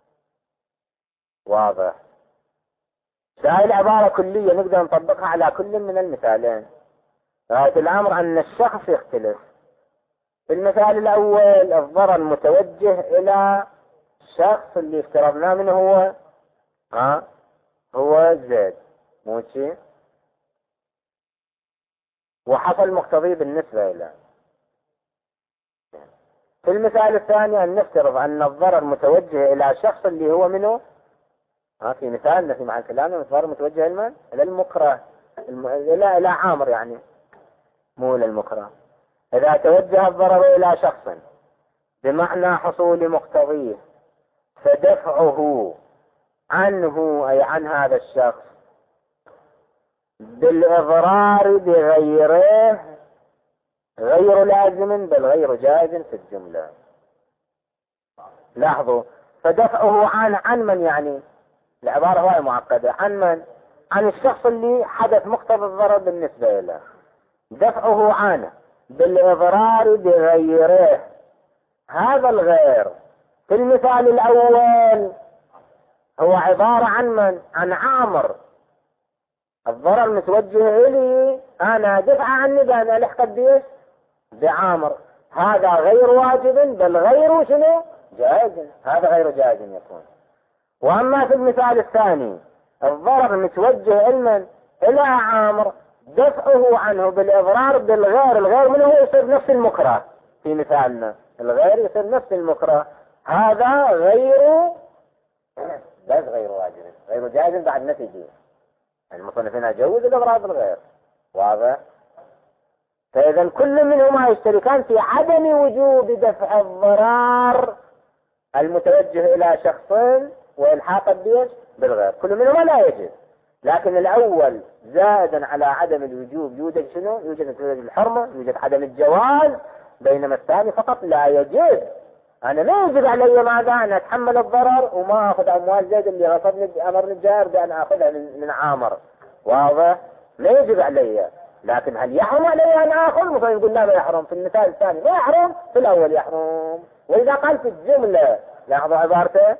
واضح، هاي العبارة كلية نقدر نطبقها على كل من المثالين. غاية الأمر أن الشخص يختلف. في المثال الأول الضرر متوجه إلى الشخص اللي افترضناه منه هو زيد، مو شيء، وحصل مقتضي بالنسبة إليه. في المثال الثاني أن نفترض أن الضرر متوجه إلى شخص اللي هو منه، في مثالنا في مع الكلام الضرر متوجه إلى المكره، إلى عامر يعني، مو إلى المكره. إذا توجه الضرر إلى شخص بمعنى حصول مقتضيه فدفعه عنه أي عن هذا الشخص بالإضرار بغيره غير لازم بل غير جائز في الجملة. لاحظوا، فدفعه عن من يعني؟ العبارة هاي معقدة. عن من؟ عن الشخص اللي حدث مقتضى الضرر بالنسبة له. دفعه عنه بالإضرار بغيره. هذا الغير في المثال الأول هو عبارة عن من؟ عن عامر. الضرر متوجه إلي أنا، دفع عني بأن ألحق بيش بعامر. هذا غير واجب بل غير شنو؟ جائز. هذا غير جائز يكون. وأما في المثال الثاني الضرر متوجه إلى عامر، دفعه عنه بالإضرار بالغير. الغير منه يصير نفس المكره في مثالنا، الغير يصير نفس المكره. هذا غير بس غير واجب غير جائز بعد نتيجة. المصنف هنا جوز الإضرار بالغير. واضح؟ فإذا كل منهما يشتركان في عدم وجوب دفع الضرر المتوجه إلى شخص وإلحاق الدين بالغير. كل منهما لا يجب، لكن الأول زائدا على عدم الوجوب يوجد شنو؟ يوجد الحرمة، يوجد عدم الجواز، بينما الثاني فقط لا يجب. أنا ما يجب علي ماذا؟ أن أتحمل الضرر وما أخذ أموال زيد اللي غصبني أمرني الجار بأن أخذها من عامر. واضح؟ ما يجب علي، لكن هل يحرم علي أن آخذ؟ مثلا يقول لا ما يحرم. في المثال الثاني ما يحرم، في الأول يحرم. وإذا قال في الجملة، لاحظوا عبارته،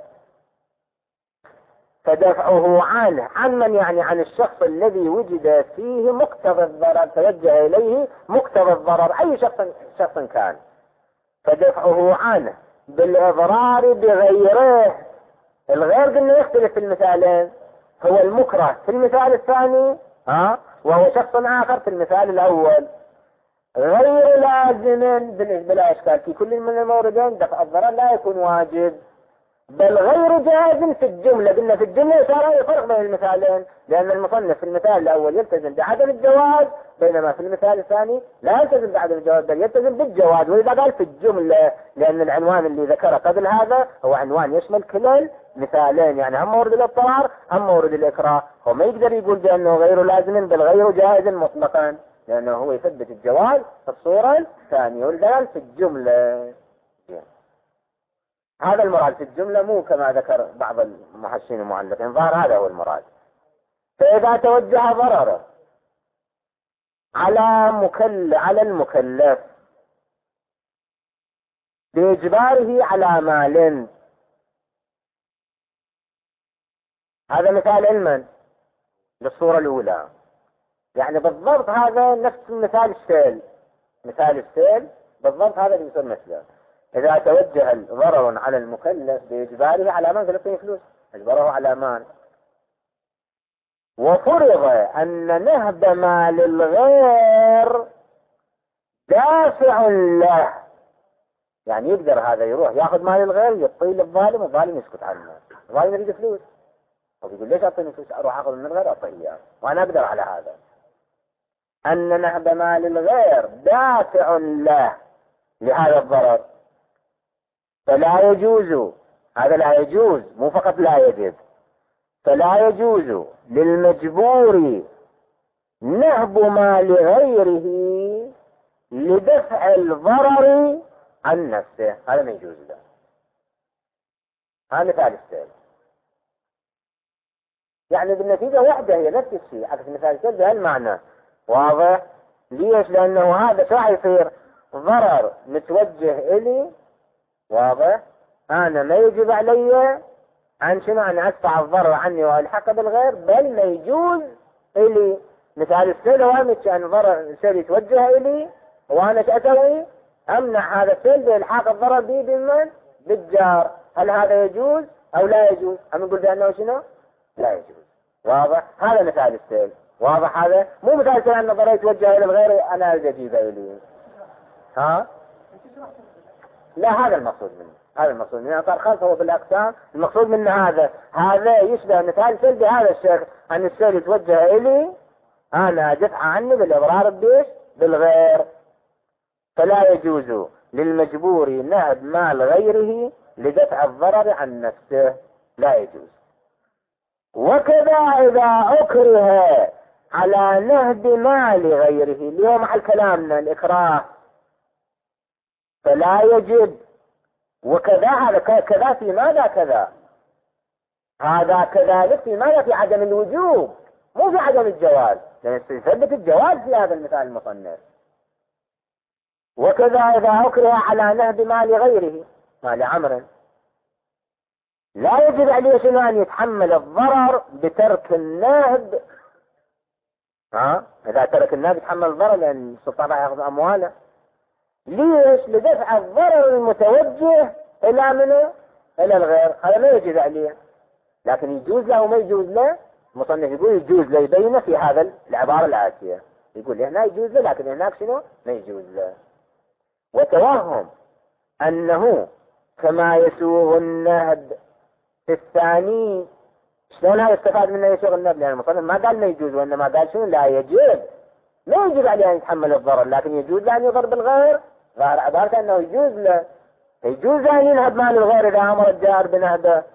فدفعه عنه. عن من يعني؟ عن الشخص الذي وجد فيه مقتضى الضرر، توجه إليه مقتضى الضرر أي شخص كان، فدفعه عنه بالإضرار بغيره. الغير قلنا يختلف في المثالين، هو المكره في المثال الثاني وهو شخص آخر في المثال الأول. غير لازم بلا إشكال في كل من الموردين دفع الضرر لا يكون واجب بل غير جائز في الجملة. قلنا في الجملة صار فرق بين المثالين، لأن المصنف في المثال الأول يلتزم بعدم الجواز، بينما في المثال الثاني لا يلتزم بعدم الجواز بل يلتزم بالجواز. وإذا قال في الجملة لأن العنوان اللي ذكره قبل هذا هو عنوان يشمل كلا المثالين، يعني هم مورد الاضطرار هم مورد الإكراه. هو ما يقدر يقول بأنه غير لازم بل غير جائز مطلقا، لأنه هو يثبت الجواز في الصورة الثانية والدلال في الجملة. هذا المراد في الجملة، مو كما ذكر بعض المحشين المعلقين. ظهر هذا هو المراد. فإذا توجه ضرره على المكلف بإجباره على مال، هذا مثال علما للصورة الأولى، يعني بالضبط هذا نفس مثال السيل. مثال السيل بالضبط هذا اللي يصير مثله. إذا توجه ضرر على المكلف بإجباره على مال، فلقيه فلوس أجبره على مال، وفرض أن نهب مال الغير دافع له، يعني يقدر هذا يروح ياخذ مال الغير يعطيه للظالم والظالم يسكت عنه. الظالم يريد فلوس ويقول ليش أعطيني فلوس؟ أروح أخذ من الغير أعطيه إياه وأنا أقدر على هذا. أن نهب مال الغير دافع له لهذا الضرر، فلا يجوز، هذا لا يجوز مو فقط لا يجب، فلا يجوز للمجبور نهب مال غيره لدفع الضرر عن نفسه. هذا ما يجوز له. هذا مثال السيل، يعني بالنتيجة واحدة هي نفس الشيء. عكس مثال السيل بهالمعنى. واضح؟ ليش؟ لأنه هذا شو يصير؟ ضرر متوجه إلي. واضح؟ أنا ما يجب علي عن شنو؟ أن أدفع الضرر عني وألحق بالغير، بل ما يجوز إلي. مثال السيل هو أن ضرر السيل يتوجه إلي وأنا أسوي أمنع هذا السيل بإلحاق الضرر بي بمن؟ بالجار. هل هذا يجوز أو لا يجوز؟ أم نقول بأنه شنو؟ لا يجوز. واضح؟ هذا مثال السيل. واضح؟ هذا مو مثال السيل أن الضرر يتوجه إلى الغير أنا أجيبه إلي. لا، هذا المقصود منه، هذا المقصود منه. إعطاء الخلف هو بالأقسام، المقصود منه هذا يشبه مثال سلبي هذا الشيخ، أن الشيء يتوجه إلي أنا دفع عني بالإضرار بإيش؟ بالغير. فلا يجوز للمجبور نهب مال غيره لدفع الضرر عن نفسه، لا يجوز. وكذا إذا أكره على نهب مال غيره، اليوم على كلامنا الإكراه، فلا يجب. وكذا هذا كذا في ماذا كذا؟ هذا كذلك في ماذا؟ في عدم الوجوب، مو في عدم الجواز، لأن يثبت الجواز في هذا المثال المصنف. وكذا إذا أكره على نهب مال غيره، مال عمرو، لا يجب عليه شنو أن يتحمل الضرر بترك النهب. إذا ترك النهب يتحمل الضرر، لأن السلطان راح يأخذ أمواله. ليش؟ لدفع الضرر المتوجه إلى منه؟ إلى الغير. هذا لا يجب عليه، لكن يجوز له وما يجوز له. المصنف يقول يجوز له، يبينه في هذا العبارة الآتية، يقول هنا يجوز له لكن هناك شنو؟ ما يجوز له. وتوهم أنه كما يسوغ النهب في الثاني، شلون هذا استفاد منه يسوغ النهب؟ لأن المصنف ما قال ما يجوز، وإنما قال شنو؟ لا يجب، لا يجب عليه أن يتحمل الضرر، لكن يجوز له أن يضر بالغير. ظاهر عبارته أنه يجوز له، يجوز أن ينهب مال الغير إذا أمر الجار بنهبه،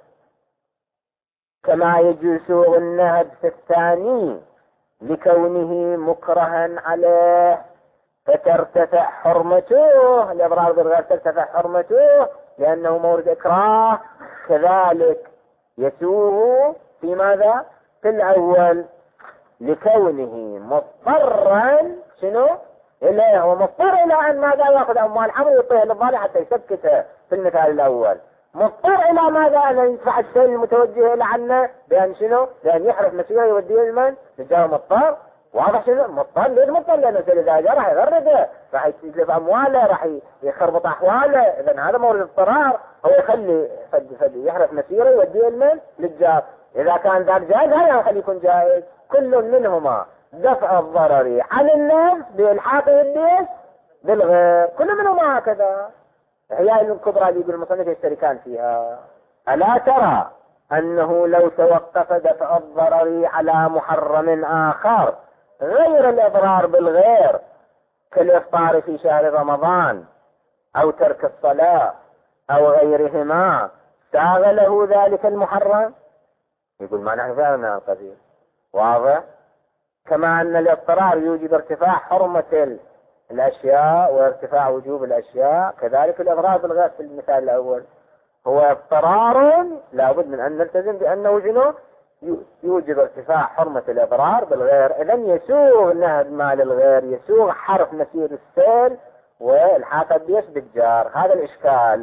كما يجوز النهب في الثاني لكونه مكرها عليه فترتفع حرمته. الإضرار بالغير ترتفع حرمته لأنه مورد إكراه. كذلك يسوغ في ماذا؟ في الأول لكونه مضطرا شنو؟ إليه، هو مضطر إلى أن ماذا؟ يأخذ أموال عمرو ويعطيها للظالم حتى يسكته في المثال الأول. مضطر إلى ماذا؟ أن يدفع الشيء المتوجه إلى عنه بأن شنو؟ بأن يحرف مسيره يوديه لمن؟ للجار مضطر. واضح شنو؟ مضطر. ليش مضطر؟ لأنه إذا جاء راح يغرده، راح يتلف أمواله، راح يخربط أحواله. إذا هذا مورد اضطرار، هو يخلي يحرف مسيره يوديه لمن؟ للجار. إذا كان ذاك جائز هذا يخلي يكون جائز. كل منهما دفع الضرر عن النفس بإلحاقه النفس بالغير، كل منهما هكذا. هي الكبرى اللي يقول المصنف يشتركان فيها. ألا ترى أنه لو توقف دفع الضرر على محرم آخر غير الإضرار بالغير كالإفطار في شهر رمضان أو ترك الصلاة أو غيرهما ساغ له ذلك المحرم؟ يقول ما نحن فعلنا القدير. واضح؟ كما أن الاضطرار يوجب ارتفاع حرمة الأشياء وارتفاع وجوب الأشياء، كذلك الإضرار بالغير في المثال الأول هو اضطرار لابد من أن نلتزم بأنه شنو؟ يوجب ارتفاع حرمة الإضرار بالغير. إذن يسوغ نهب مال الغير، يسوغ حرف مسير السيل والحاق بيش بالجار. هذا الإشكال.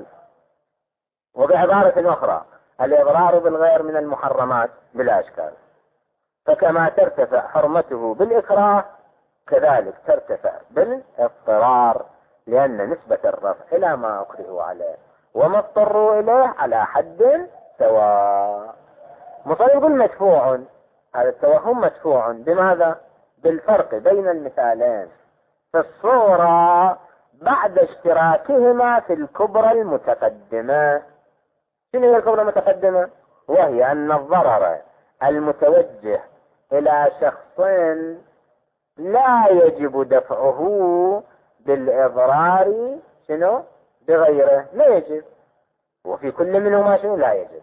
وبعبارة أخرى الإضرار بالغير من المحرمات بلا إشكال، فكما ترتفع حرمته بالإكراه كذلك ترتفع بالاضطرار، لأن نسبة الرفع إلى ما أكرهوا عليه وما اضطروا إليه على حد سواء. مصنف يقول مدفوع، هذا التوهم مدفوع بماذا؟ بالفرق بين المثالين في الصورة بعد اشتراكهما في الكبرى المتقدمة. شنو هي الكبرى المتقدمة؟ وهي أن الضرر المتوجه إلى شخص لا يجب دفعه بالإضرار شنو؟ بغيره، لا يجب. وفي كل منهما شنو؟ لا يجب،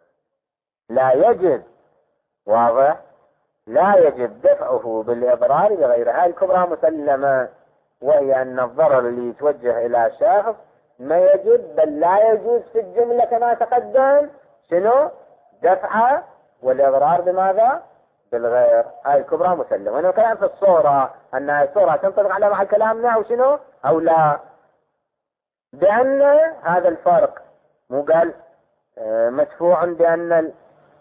لا يجب. واضح؟ لا يجب دفعه بالإضرار بغيره. هذه الكبرى مسلمة، وهي أن الضرر اللي يتوجه إلى شخص ما يجب بل لا يجوز في الجملة كما تقدم شنو؟ دفعه والإضرار بماذا؟ بالغير. هاي الكبرى مسلمة. وأنا كلام في الصورة أن الصورة تنطبق على مع كلامنا أو شنو؟ أو لا، بأن هذا الفرق مو قال مدفوع بأن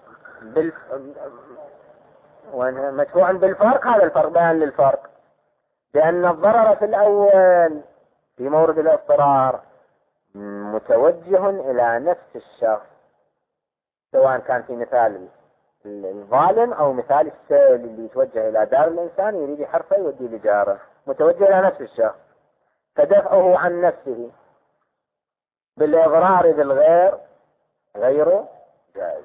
مدفوع بالفرق. هذا الفرق بيان للفرق، بأن الضرر في الأول في مورد الاضطرار متوجه إلى نفس الشخص، سواء كان في مثال الظالم أو مثال السائل اللي يتوجه إلى دار الإنسان يريد حرفه يودي لجاره، متوجه إلى نفس الشخص، فدفعه عن نفسه بالإضرار بالغير غير جائز.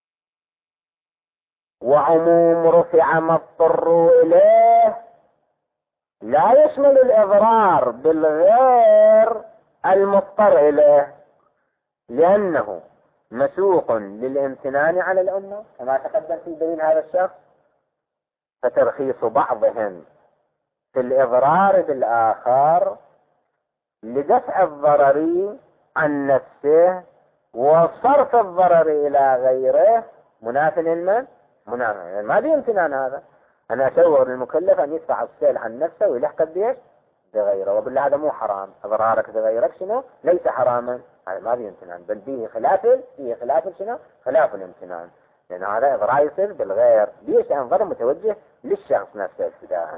وعموم رفع ما اضطروا إليه لا يشمل الإضرار بالغير المضطر إليه، لأنه مسوق للامتنان على الأمة كما تقدم في دليل هذا الشخص. فترخيص بعضهم في الإضرار بالآخر لدفع الضرر عن نفسه وصرف الضرر إلى غيره مناف للمن؟ مناف، يعني ما بامتنان هذا. أنا أشور للمكلف أن يدفع السيل عن نفسه ويلحق بيش بغيره، وبالله هذا مو حرام. إضرارك بغيرك شنو؟ ليس حراما، هذا ما بامتنان، بل فيه خلاف شنو؟ خلاف الامتنان، لأن هذا إضرار يصير بالغير. ليش؟ لأن ضرر متوجه للشخص نفسه ابتداء.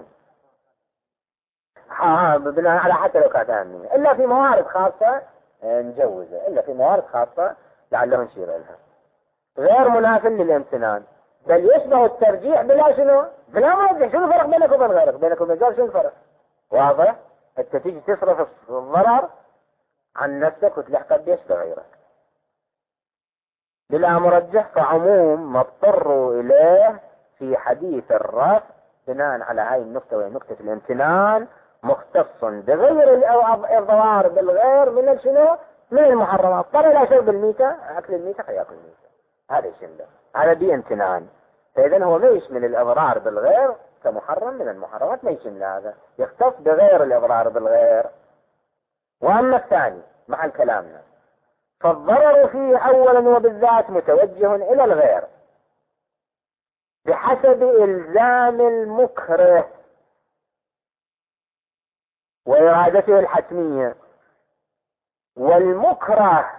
بناء على حتى لو كانت أهمية، إلا في موارد خاصة نجوزه، إلا في موارد خاصة لعله نشير لها. غير مناف للامتنان، بل يشبه الترجيح بلا شنو؟ بلا مرجح. شنو الفرق بينك وبين غيرك؟ بينك وبين غيرك شنو الفرق؟ واضح؟ انت تيجي تصرف الضرر عن نفسك وتلحق بيش بغيرك بلا مرجح. فعموم ما اضطروا إليه في حديث الرفع بناء على هاي النقطة وهي نقطة الامتنان مختص بغير الإضرار بالغير من شنو؟ من المحرمات. اضطر إلى شرب الميتة، أكل الميتة فيأكل الميتة، هذا يشمله، هذا بامتنان. فإذا هو ما يشمل الإضرار بالغير كمحرم من المحرمات، ما يشمل هذا، يختص بغير الإضرار بالغير. وأما الثاني مع كلامنا فالضرر فيه أولا وبالذات متوجه إلى الغير بحسب إلزام المكره وإرادته الحتمية. والمكره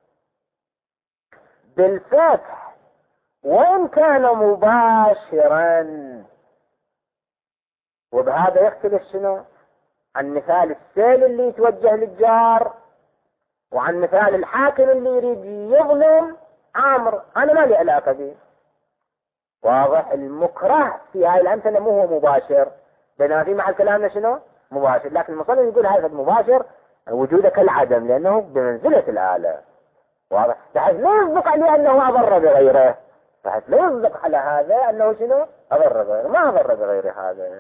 بالفتح وإن كان مباشرا، وبهذا يختلف شنو عن مثال السيل اللي يتوجه للجار وعن مثال الحاكم اللي يريد يظلم عامر، أنا ما لي علاقة به. واضح؟ المكره في هاي الأمثلة مو هو مباشر، بينما في محل كلامنا شنو مباشر. لكن المصنف يقول هذا المباشر وجوده كالعدم لأنه بمنزلة الآلة. واضح؟ بحيث لا يصدق عليه أنه أضر بغيره، بحيث لا يصدق على هذا أنه شنو أضر بغيره، ما أضر بغيره هذا.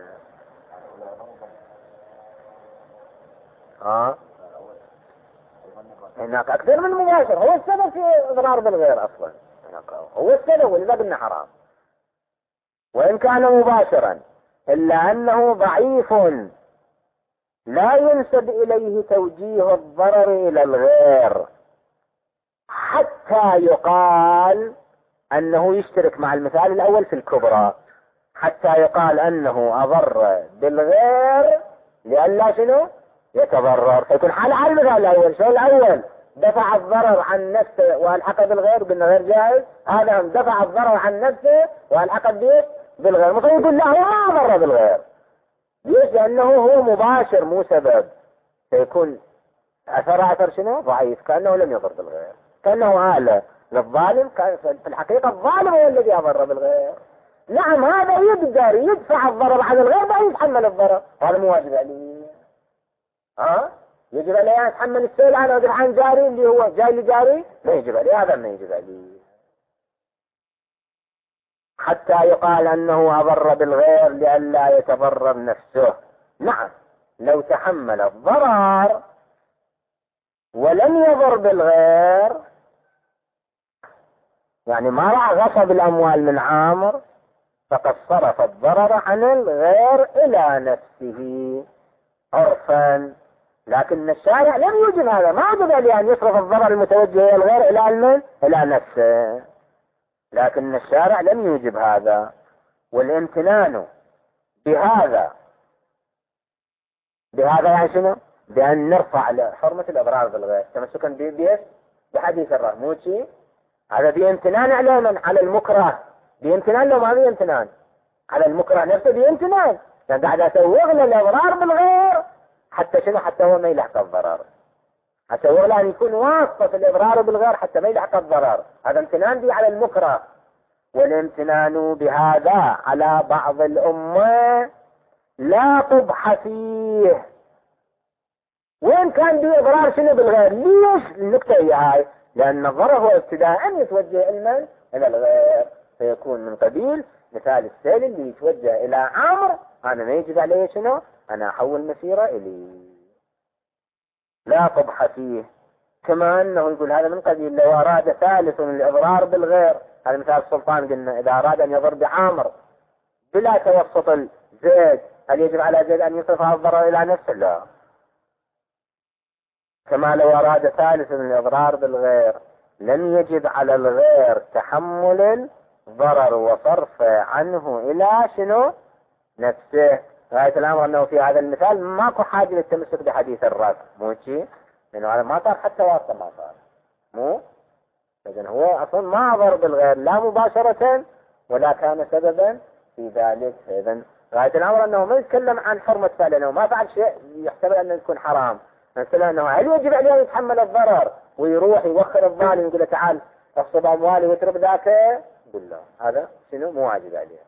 هناك أكثر من مباشر، هو السبب في إضرار بالغير أصلا، هو السبب ولذا قلنا حرام. وإن كان مباشرا إلا أنه ضعيف لا ينسب إليه توجيه الضرر إلى الغير حتى يقال أنه يشترك مع المثال الأول في الكبرى، حتى يقال أنه أضر بالغير لئلا شنو يتضرر، فيكون حال على المثال الأول. شو الأول؟ دفع الضرر عن نفسه والحق بالغير، قلنا غير جائز. هذا دفع الضرر عن نفسه والحق بالغير، مصر يقول لا هو ما ضر بالغير. ليش؟ لأنه هو مباشر مو سبب، فيكون أثر شنو ضعيف، كأنه لم يضر بالغير، كأنه آلة للظالم. كان في الحقيقة الظالم هو الذي أضر بالغير. نعم هذا يقدر يدفع الضرر عن الغير بعد يتحمل الضرر، هذا مو واجب عليه. يجب عليه أن يتحمل السيل عنه ودفع عن جاري اللي هو جاي لجاري، ما يجب عليه، هذا ما يجب عليه. حتى يقال أنه أضر بالغير لئلا يتضرر نفسه. نعم لو تحمل الضرر ولم يضر بالغير، يعني ما رأى غصب الأموال من عامر، فقد صرف الضرر عن الغير إلى نفسه عرفا. لكن الشارع لم يوجب هذا، ما وجب عليه أن يصرف الضرر المتوجه إلى الغير إلى المن إلى نفسه، لكن الشارع لم يوجب هذا. والامتنان بهذا يعني شنو؟ بأن نرفع حرمة الإضرار بالغير تمسكا بحديث الرهموتي. هذا بامتنان على من؟ على المكره. بامتنان لو ما بامتنان على المكره نفسه بامتنان، لأن بعد أسوغ له الإضرار بالغير حتى شنو؟ حتى هو ما يلحق الضرر، أسوغ له أن يكون واسطة في الإضرار بالغير حتى ما يلحق الضرر. هذا امتنان به على المكره. والامتنان بهذا على بعض الأمة لا قبح فيه، وين كان بإضرار شنو بالغير. ليش النقطة هي هاي؟ لأن الضرر هو ابتداء يتوجه إلى الغير، فيكون من قبيل مثال السيل اللي يتوجه إلى عامر، أنا ما يجب عليه شنو؟ أنا أحول مسيرة إلي، لا قبح فيه. كما أنه يقول هذا من قبيل لو أراد ثالث الإضرار بالغير، هذا مثال السلطان قلنا إذا أراد أن يضر بعامر بلا توسط الزيد، هل يجب على زيد أن يصرف هذا الضرر إلى نفسه؟ لا. كما لو أراد ثالث الإضرار بالغير لم يجب على الغير تحمل الضرر وصرفه عنه إلى شنو؟ نفسه. غاية الأمر أنه في هذا المثال ماكو حاجة للتمسك بحديث الرأس، مو شيء، لأنه هذا ما صار حتى واسطة، ما صار، مو إذن هو أصلا ما أضر بالغير لا مباشرة ولا كان سببا في ذلك. إذن غاية الأمر أنه ما يتكلم عن حرمة فعل، لأنه ما فعل شيء يحتمل أنه يكون حرام. مثلا أنه هل يجب عليه يتحمل الضرر ويروح يوخر الظالم يقول له تعال اغصب أموالي واترك ذاك؟ يقول له هذا شنو؟ مو واجب عليه.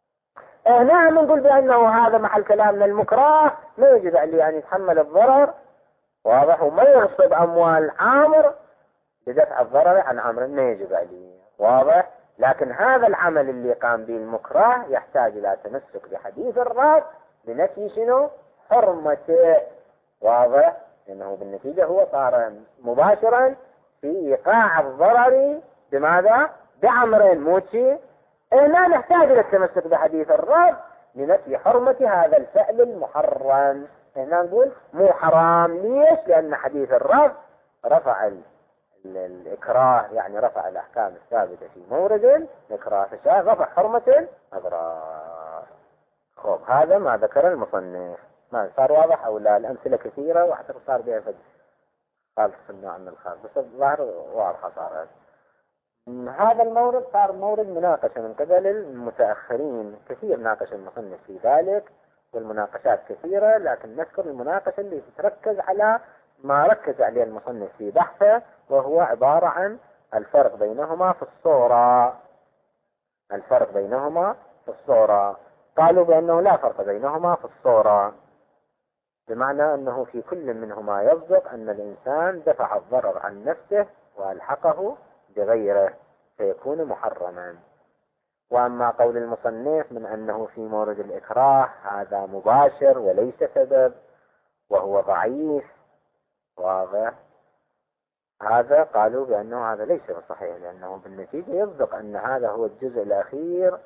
نعم نقول بأنه هذا محل كلامنا المكره، ما يجب عليه أن يتحمل الضرر، واضح، وما يغصب أموال عامر بدفع الضرر عن عامر، ما يجب عليه، واضح. لكن هذا العمل اللي قام به المكره يحتاج إلى تمسك بحديث الراس بنفي شنو؟ حرمته، واضح، لأنه بالنتيجة هو صار مباشرا في إيقاع الضرر بماذا؟ بعمر، موتي. لا نحتاج إلى التمسك بحديث الرب لنفي حرمة هذا الفعل المحرم. هنا نقول مو حرام، ليش؟ لأن حديث الرب رفع الإكراه، يعني رفع الأحكام الثابتة في مورد الإكراه، فشاء رفع حرمة الأضرار. خب هذا ما ذكر المصنف. ما صار واضح أو لا؟ الأمثلة كثيرة وحتى صار بها خالص النوع من الخالص، بس الظاهر واضحة صارت. هذا المورد صار مورد مناقشة من قبل المتأخرين، كثير ناقش المصنف في ذلك والمناقشات كثيرة، لكن نذكر المناقشة اللي تتركز على ما ركز عليه المصنف في بحثه، وهو عبارة عن الفرق بينهما في الصورة. الفرق بينهما في الصورة، قالوا بأنه لا فرق بينهما في الصورة، بمعنى أنه في كل منهما يصدق أن الإنسان دفع الضرر عن نفسه وألحقه بغيره فيكون محرما. وأما قول المصنف من أنه في مورد الإكراه هذا مباشر وليس سبب وهو ضعيف، واضح، هذا قالوا بأنه هذا ليس صحيح، لأنه بالنتيجة يصدق أن هذا هو الجزء الأخير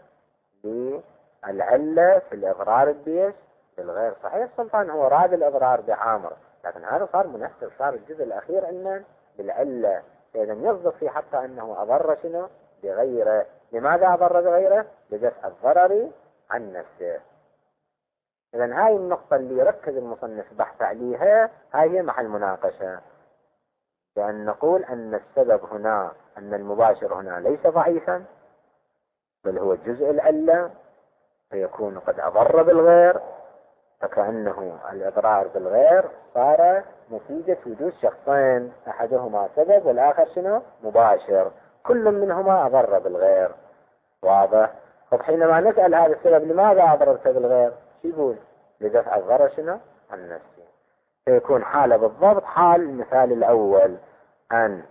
للعلة في الإضرار بيش بالغير. صحيح السلطان هو راد الإضرار بعامر، لكن هذا صار منحصر، صار الجزء الأخير عندنا بالعلة، إذا يصدق في حقه أنه أضر شنو؟ بغيره. لماذا أضر بغيره؟ لدفع الضرر عن نفسه. إذا هاي النقطة اللي ركز المصنف بحث عليها، هاي هي محل مناقشة، بأن نقول أن السبب هنا أن المباشر هنا ليس ضعيفا بل هو جزء العلة، فيكون قد أضر بالغير، فكأنه الإضرار بالغير صار نتيجة وجود شخصين، أحدهما سبب والآخر شنو؟ مباشر، كل منهما أضر بالغير، واضح. طب حينما نسأل هذا السبب لماذا أضررت بالغير؟ شو يقول؟ لدفع الضرر شنو؟ عن نفسه. فيكون حالة بالضبط حال المثال الأول، أن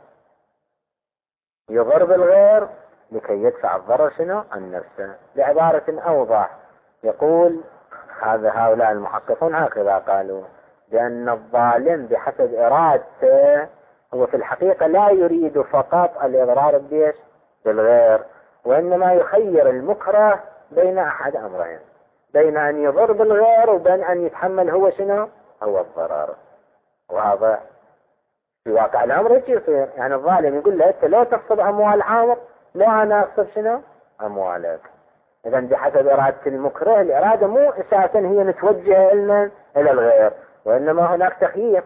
يضر بالغير لكي يدفع الضرر شنو؟ عن نفسه. بعبارة أوضح يقول هؤلاء المحققون هكذا قالوا، بأن الظالم بحسب إرادته هو في الحقيقة لا يريد فقط الإضرار بيش بالغير، وإنما يخير المكره بين أحد أمرين، بين أن يضر بالغير وبين أن يتحمل هو شنو؟ هو الضرر. وهذا في واقع الأمر ايش يصير؟ يعني الظالم يقول له أنت لا تغصب أموال عامر، لا أنا أغصب شنو؟ أموالك. إذا بحسب إرادة المكره، الإرادة مو أساسا هي متوجهة إلى الغير، وإنما هناك تخيير.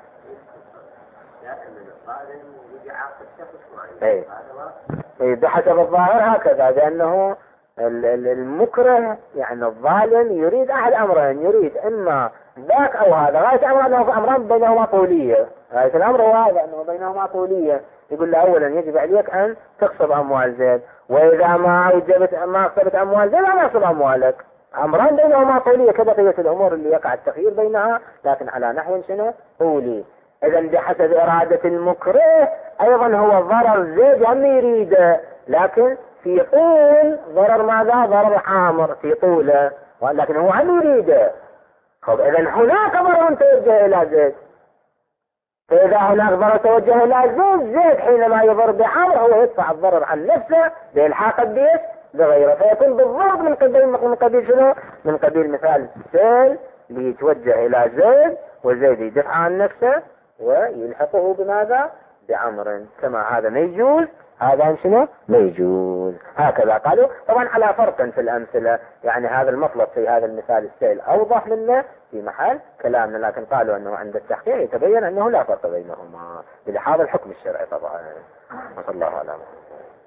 بحسب الظاهر هكذا، لأنه المكره يعني الظالم يريد أحد أمرين، يريد إما ذاك أو هذا. غاية أمر أنه أمران بينهما طولية، غاية الأمر هو هذا أنه بينهما طولية. يقول له أولا يجب عليك أن تغصب أموال زيد، وإذا ما أوجبت ما أغصبت أموال زيد أنا أغصب أموالك. أمران بينهما طولية كبقية الأمور اللي يقع التخيير بينها، لكن على نحو شنو طولي. إذا بحسب إرادة المكره أيضا هو ضرر زيد هم يريده، لكن في طول ضرر ماذا؟ ضرر عامر في طوله، ولكن هو هم يريده. خب إذا هناك ضرر توجه إلى زيد، فإذا هناك ضرر توجه إلى زيد حينما يضر بعمر هو يدفع الضرر عن نفسه بإلحاق بيش بغيره، فيكون بالضبط من قبيل شنو؟ من قبيل مثال السيل ليتوجه إلى زيد وزيد يدفع عن نفسه ويلحقه بماذا؟ بعمر، كما هذا ما يجوز هذا شنو؟ ما يجوز. هكذا قالوا. طبعا على فرق في الأمثلة، يعني هذا المطلب في هذا المثال السيل أوضح منه في محل كلامنا، لكن قالوا أنه عند التحقيق يتبين أنه لا فرق بينهما بلحاظ الحكم الشرعي طبعا. وصلى الله على محمد.